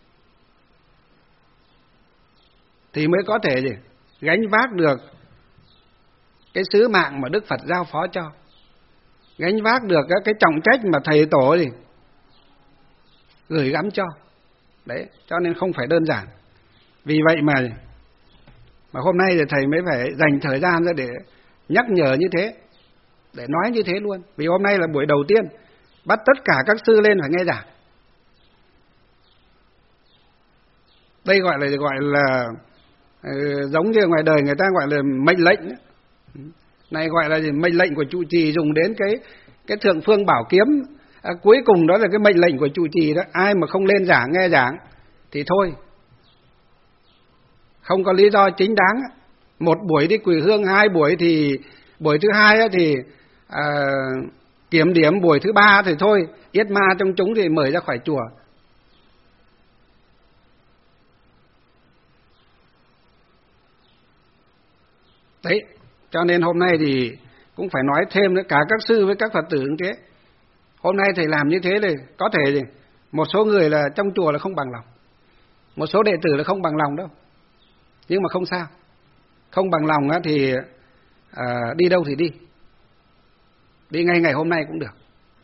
thì mới có thể gì gánh vác được cái sứ mạng mà Đức Phật giao phó cho, gánh vác được cái trọng trách mà thầy tổ gì gửi gắm cho. Đấy, cho nên không phải đơn giản. Vì vậy mà mà hôm nay thì thầy mới phải dành thời gian ra để nhắc nhở như thế, để nói như thế luôn. Vì hôm nay là buổi đầu tiên bắt tất cả các sư lên phải nghe giảng. Đây gọi là gọi là uh, giống như ngoài đời người ta gọi là mệnh lệnh. Này gọi là gì? Mệnh lệnh của trụ trì dùng đến cái cái thượng phương bảo kiếm. À, cuối cùng đó là cái mệnh lệnh của trụ trì đó. Ai mà không lên giảng nghe giảng thì thôi, không có lý do chính đáng. Một buổi đi quỳ hương, hai buổi thì buổi thứ hai thì à, kiểm điểm, buổi thứ ba thì thôi, yết ma trong chúng thì mời ra khỏi chùa. Đấy, cho nên hôm nay thì cũng phải nói thêm nữa, cả các sư với các Phật tử cũng thế. Hôm nay thầy làm như thế thì có thể thì một số người là trong chùa là không bằng lòng, một số đệ tử là không bằng lòng đâu. Nhưng mà không sao, không bằng lòng á thì à, đi đâu thì đi, đi ngay ngày hôm nay cũng được.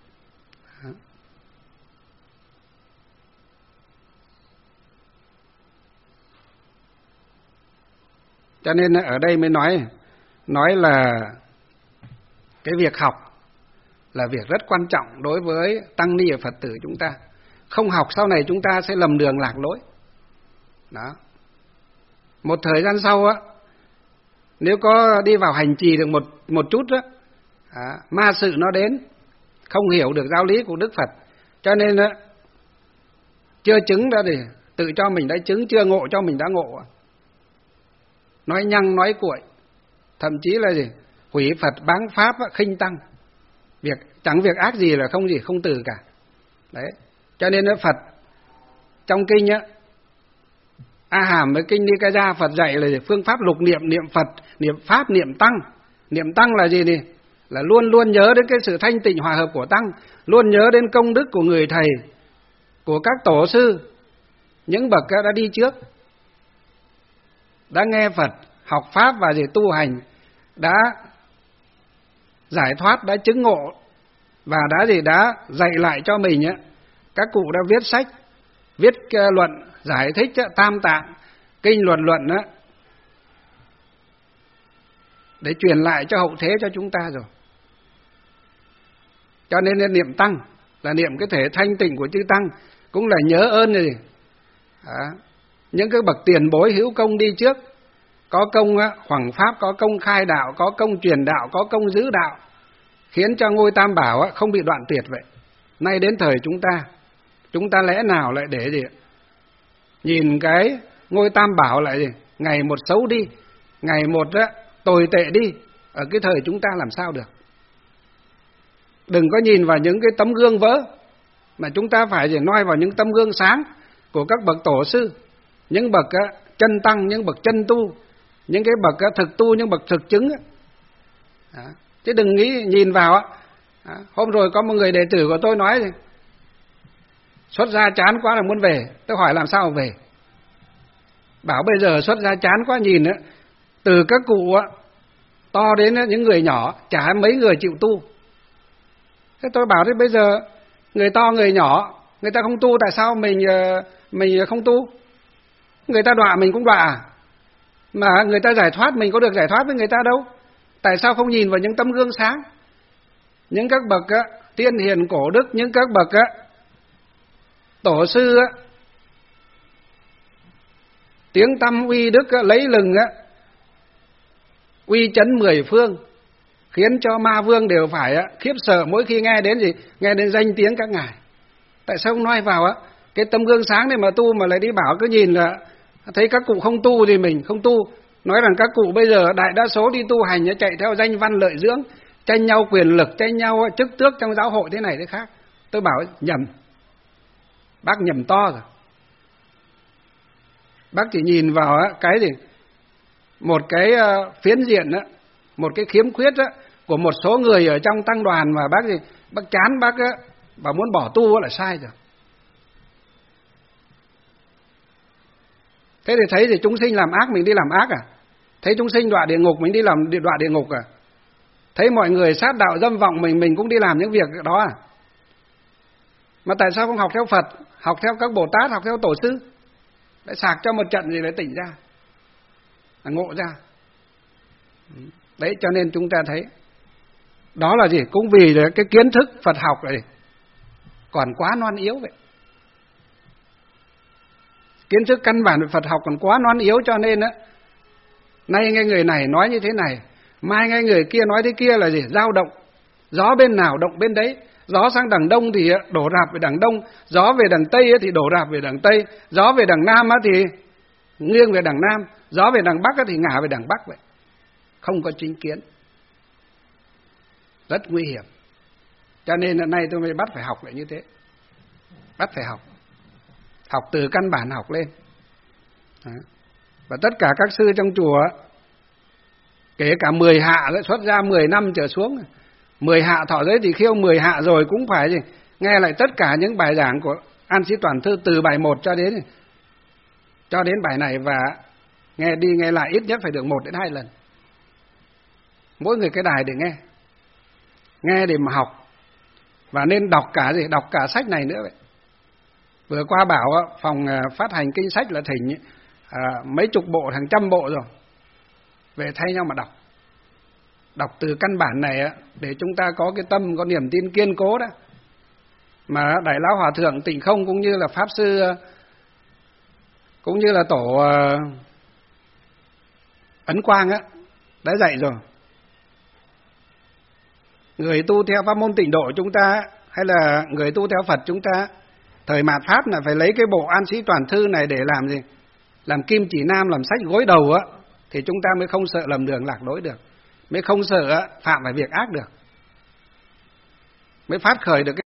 Cho nên ở đây mới nói nói là cái việc học là việc rất quan trọng đối với tăng ni và Phật tử chúng ta. Không học sau này chúng ta sẽ lầm đường lạc lối. Đó. Một thời gian sau á, nếu có đi vào hành trì được một một chút đó, à, ma sự nó đến, không hiểu được giáo lý của Đức Phật, cho nên á, chưa chứng ra thì tự cho mình đã chứng, chưa ngộ cho mình đã ngộ. Nói nhăng nói cuội, thậm chí là gì hủy Phật báng pháp, khinh tăng, việc chẳng việc ác gì là không gì không từ cả. Đấy, cho nên Phật trong kinh á, A Hàm với kinh Nikaya Phật dạy là gì? Phương pháp lục niệm, niệm Phật, niệm pháp, niệm tăng. Niệm tăng là gì nhỉ? Là luôn luôn nhớ đến cái sự thanh tịnh hòa hợp của tăng, luôn nhớ đến công đức của người thầy, của các tổ sư, những bậc đã đi trước, đã nghe Phật, học pháp và gì tu hành, đã giải thoát, đã chứng ngộ và đã gì đã dạy lại cho mình á. Các cụ đã viết sách, viết luận giải thích tam tạng, kinh luận luận á, để truyền lại cho hậu thế cho chúng ta rồi. Cho nên niệm tăng là niệm cái thể thanh tịnh của chư tăng, cũng là nhớ ơn gì à, những cái bậc tiền bối hữu công đi trước, có công hoằng pháp, có công khai đạo, có công truyền đạo, có công giữ đạo, khiến cho ngôi Tam Bảo không bị đoạn tuyệt vậy. Nay đến thời chúng ta, chúng ta lẽ nào lại để gì nhìn cái ngôi Tam Bảo lại gì ngày một xấu đi, ngày một á, tồi tệ đi ở cái thời chúng ta làm sao được. Đừng có nhìn vào những cái tấm gương vỡ, mà chúng ta phải chỉ noi vào những tấm gương sáng của các bậc tổ sư, những bậc á, chân tăng, những bậc chân tu, những cái bậc á, thực tu, những bậc thực chứng á. Đó. Chứ đừng nghĩ nhìn vào á. Đó. Hôm rồi có một người đệ tử của tôi nói gì, xuất gia chán quá là muốn về. Tôi hỏi làm sao về? Bảo bây giờ xuất gia chán quá, nhìn á, từ các cụ á, to đến những người nhỏ, chả mấy người chịu tu. Thế tôi bảo thế bây giờ người to người nhỏ, người ta không tu, tại sao mình mình không tu? Người ta đọa mình cũng đọa, mà người ta giải thoát mình có được giải thoát với người ta đâu. Tại sao không nhìn vào những tấm gương sáng, những các bậc á, tiên hiền cổ đức, những các bậc á, tổ sư á, tiếng tăm uy đức á, lấy lừng á, uy chấn mười phương, khiến cho ma vương đều phải á, khiếp sợ mỗi khi nghe đến gì, nghe đến danh tiếng các ngài. Tại sao không nói vào á cái tấm gương sáng này mà tu, mà lại đi bảo cứ nhìn là thấy các cụ không tu thì mình không tu. Nói rằng các cụ bây giờ đại đa số đi tu hành chạy theo danh văn lợi dưỡng, tranh nhau quyền lực, tranh nhau chức tước trong giáo hội thế này thế khác. Tôi bảo nhầm, bác nhầm to rồi. Bác chỉ nhìn vào cái gì, một cái phiến diện, một cái khiếm khuyết của một số người ở trong tăng đoàn mà bác gì, bác chán bác và muốn bỏ tu là sai rồi. Thế thì thấy thì chúng sinh làm ác mình đi làm ác à? Thấy chúng sinh đọa địa ngục mình đi làm đọa địa ngục à? Thấy mọi người sát đạo dâm vọng mình mình cũng đi làm những việc đó à? Mà tại sao không học theo Phật, học theo các Bồ Tát, học theo tổ sư? Lại sạc cho một trận gì lại tỉnh ra, là ngộ ra. Đấy, cho nên chúng ta thấy đó là gì? Cũng vì cái kiến thức Phật học này còn quá non yếu vậy. Kiến thức căn bản về Phật học còn quá non yếu, cho nên á, nay nghe người này nói như thế này, mai nghe người kia nói thế kia là gì? Dao động, gió bên nào động bên đấy. Gió sang đằng đông thì đổ rạp về đằng đông, gió về đằng tây thì đổ rạp về đằng tây, gió về đằng nam thì nghiêng về đằng nam, gió về đằng bắc thì ngả về đằng bắc vậy. Không có chính kiến, rất nguy hiểm. Cho nên hôm nay tôi mới bắt phải học lại như thế, bắt phải học, học từ căn bản học lên. Đó. Và tất cả các sư trong chùa, kể cả mười hạ đã xuất ra mười năm trở xuống, mười hạ thọ giới thì khiêu mười hạ rồi cũng phải gì, nghe lại tất cả những bài giảng của An Sĩ Toàn Thư từ bài một cho đến cho đến bài này, và nghe đi nghe lại ít nhất phải được một đến hai lần. Mỗi người cái đài để nghe, nghe để mà học, và nên đọc cả gì, đọc cả sách này nữa vậy. Vừa qua bảo phòng phát hành kinh sách là thỉnh à, mấy chục bộ, hàng trăm bộ rồi, về thay nhau mà đọc. Đọc từ căn bản này á, để chúng ta có cái tâm, có niềm tin kiên cố đó. Mà Đại Lão Hòa Thượng Tịnh Không cũng như là Pháp Sư, cũng như là Tổ Ấn Quang á, đã dạy rồi. Người tu theo pháp môn Tịnh Độ chúng ta, hay là người tu theo Phật chúng ta, thời mạt Pháp là phải lấy cái bộ An Sĩ Toàn Thư này để làm gì? Làm kim chỉ nam, làm sách gối đầu á, thì chúng ta mới không sợ lầm đường lạc lối được, mới không sợ phạm phải việc ác được, mới phát khởi được cái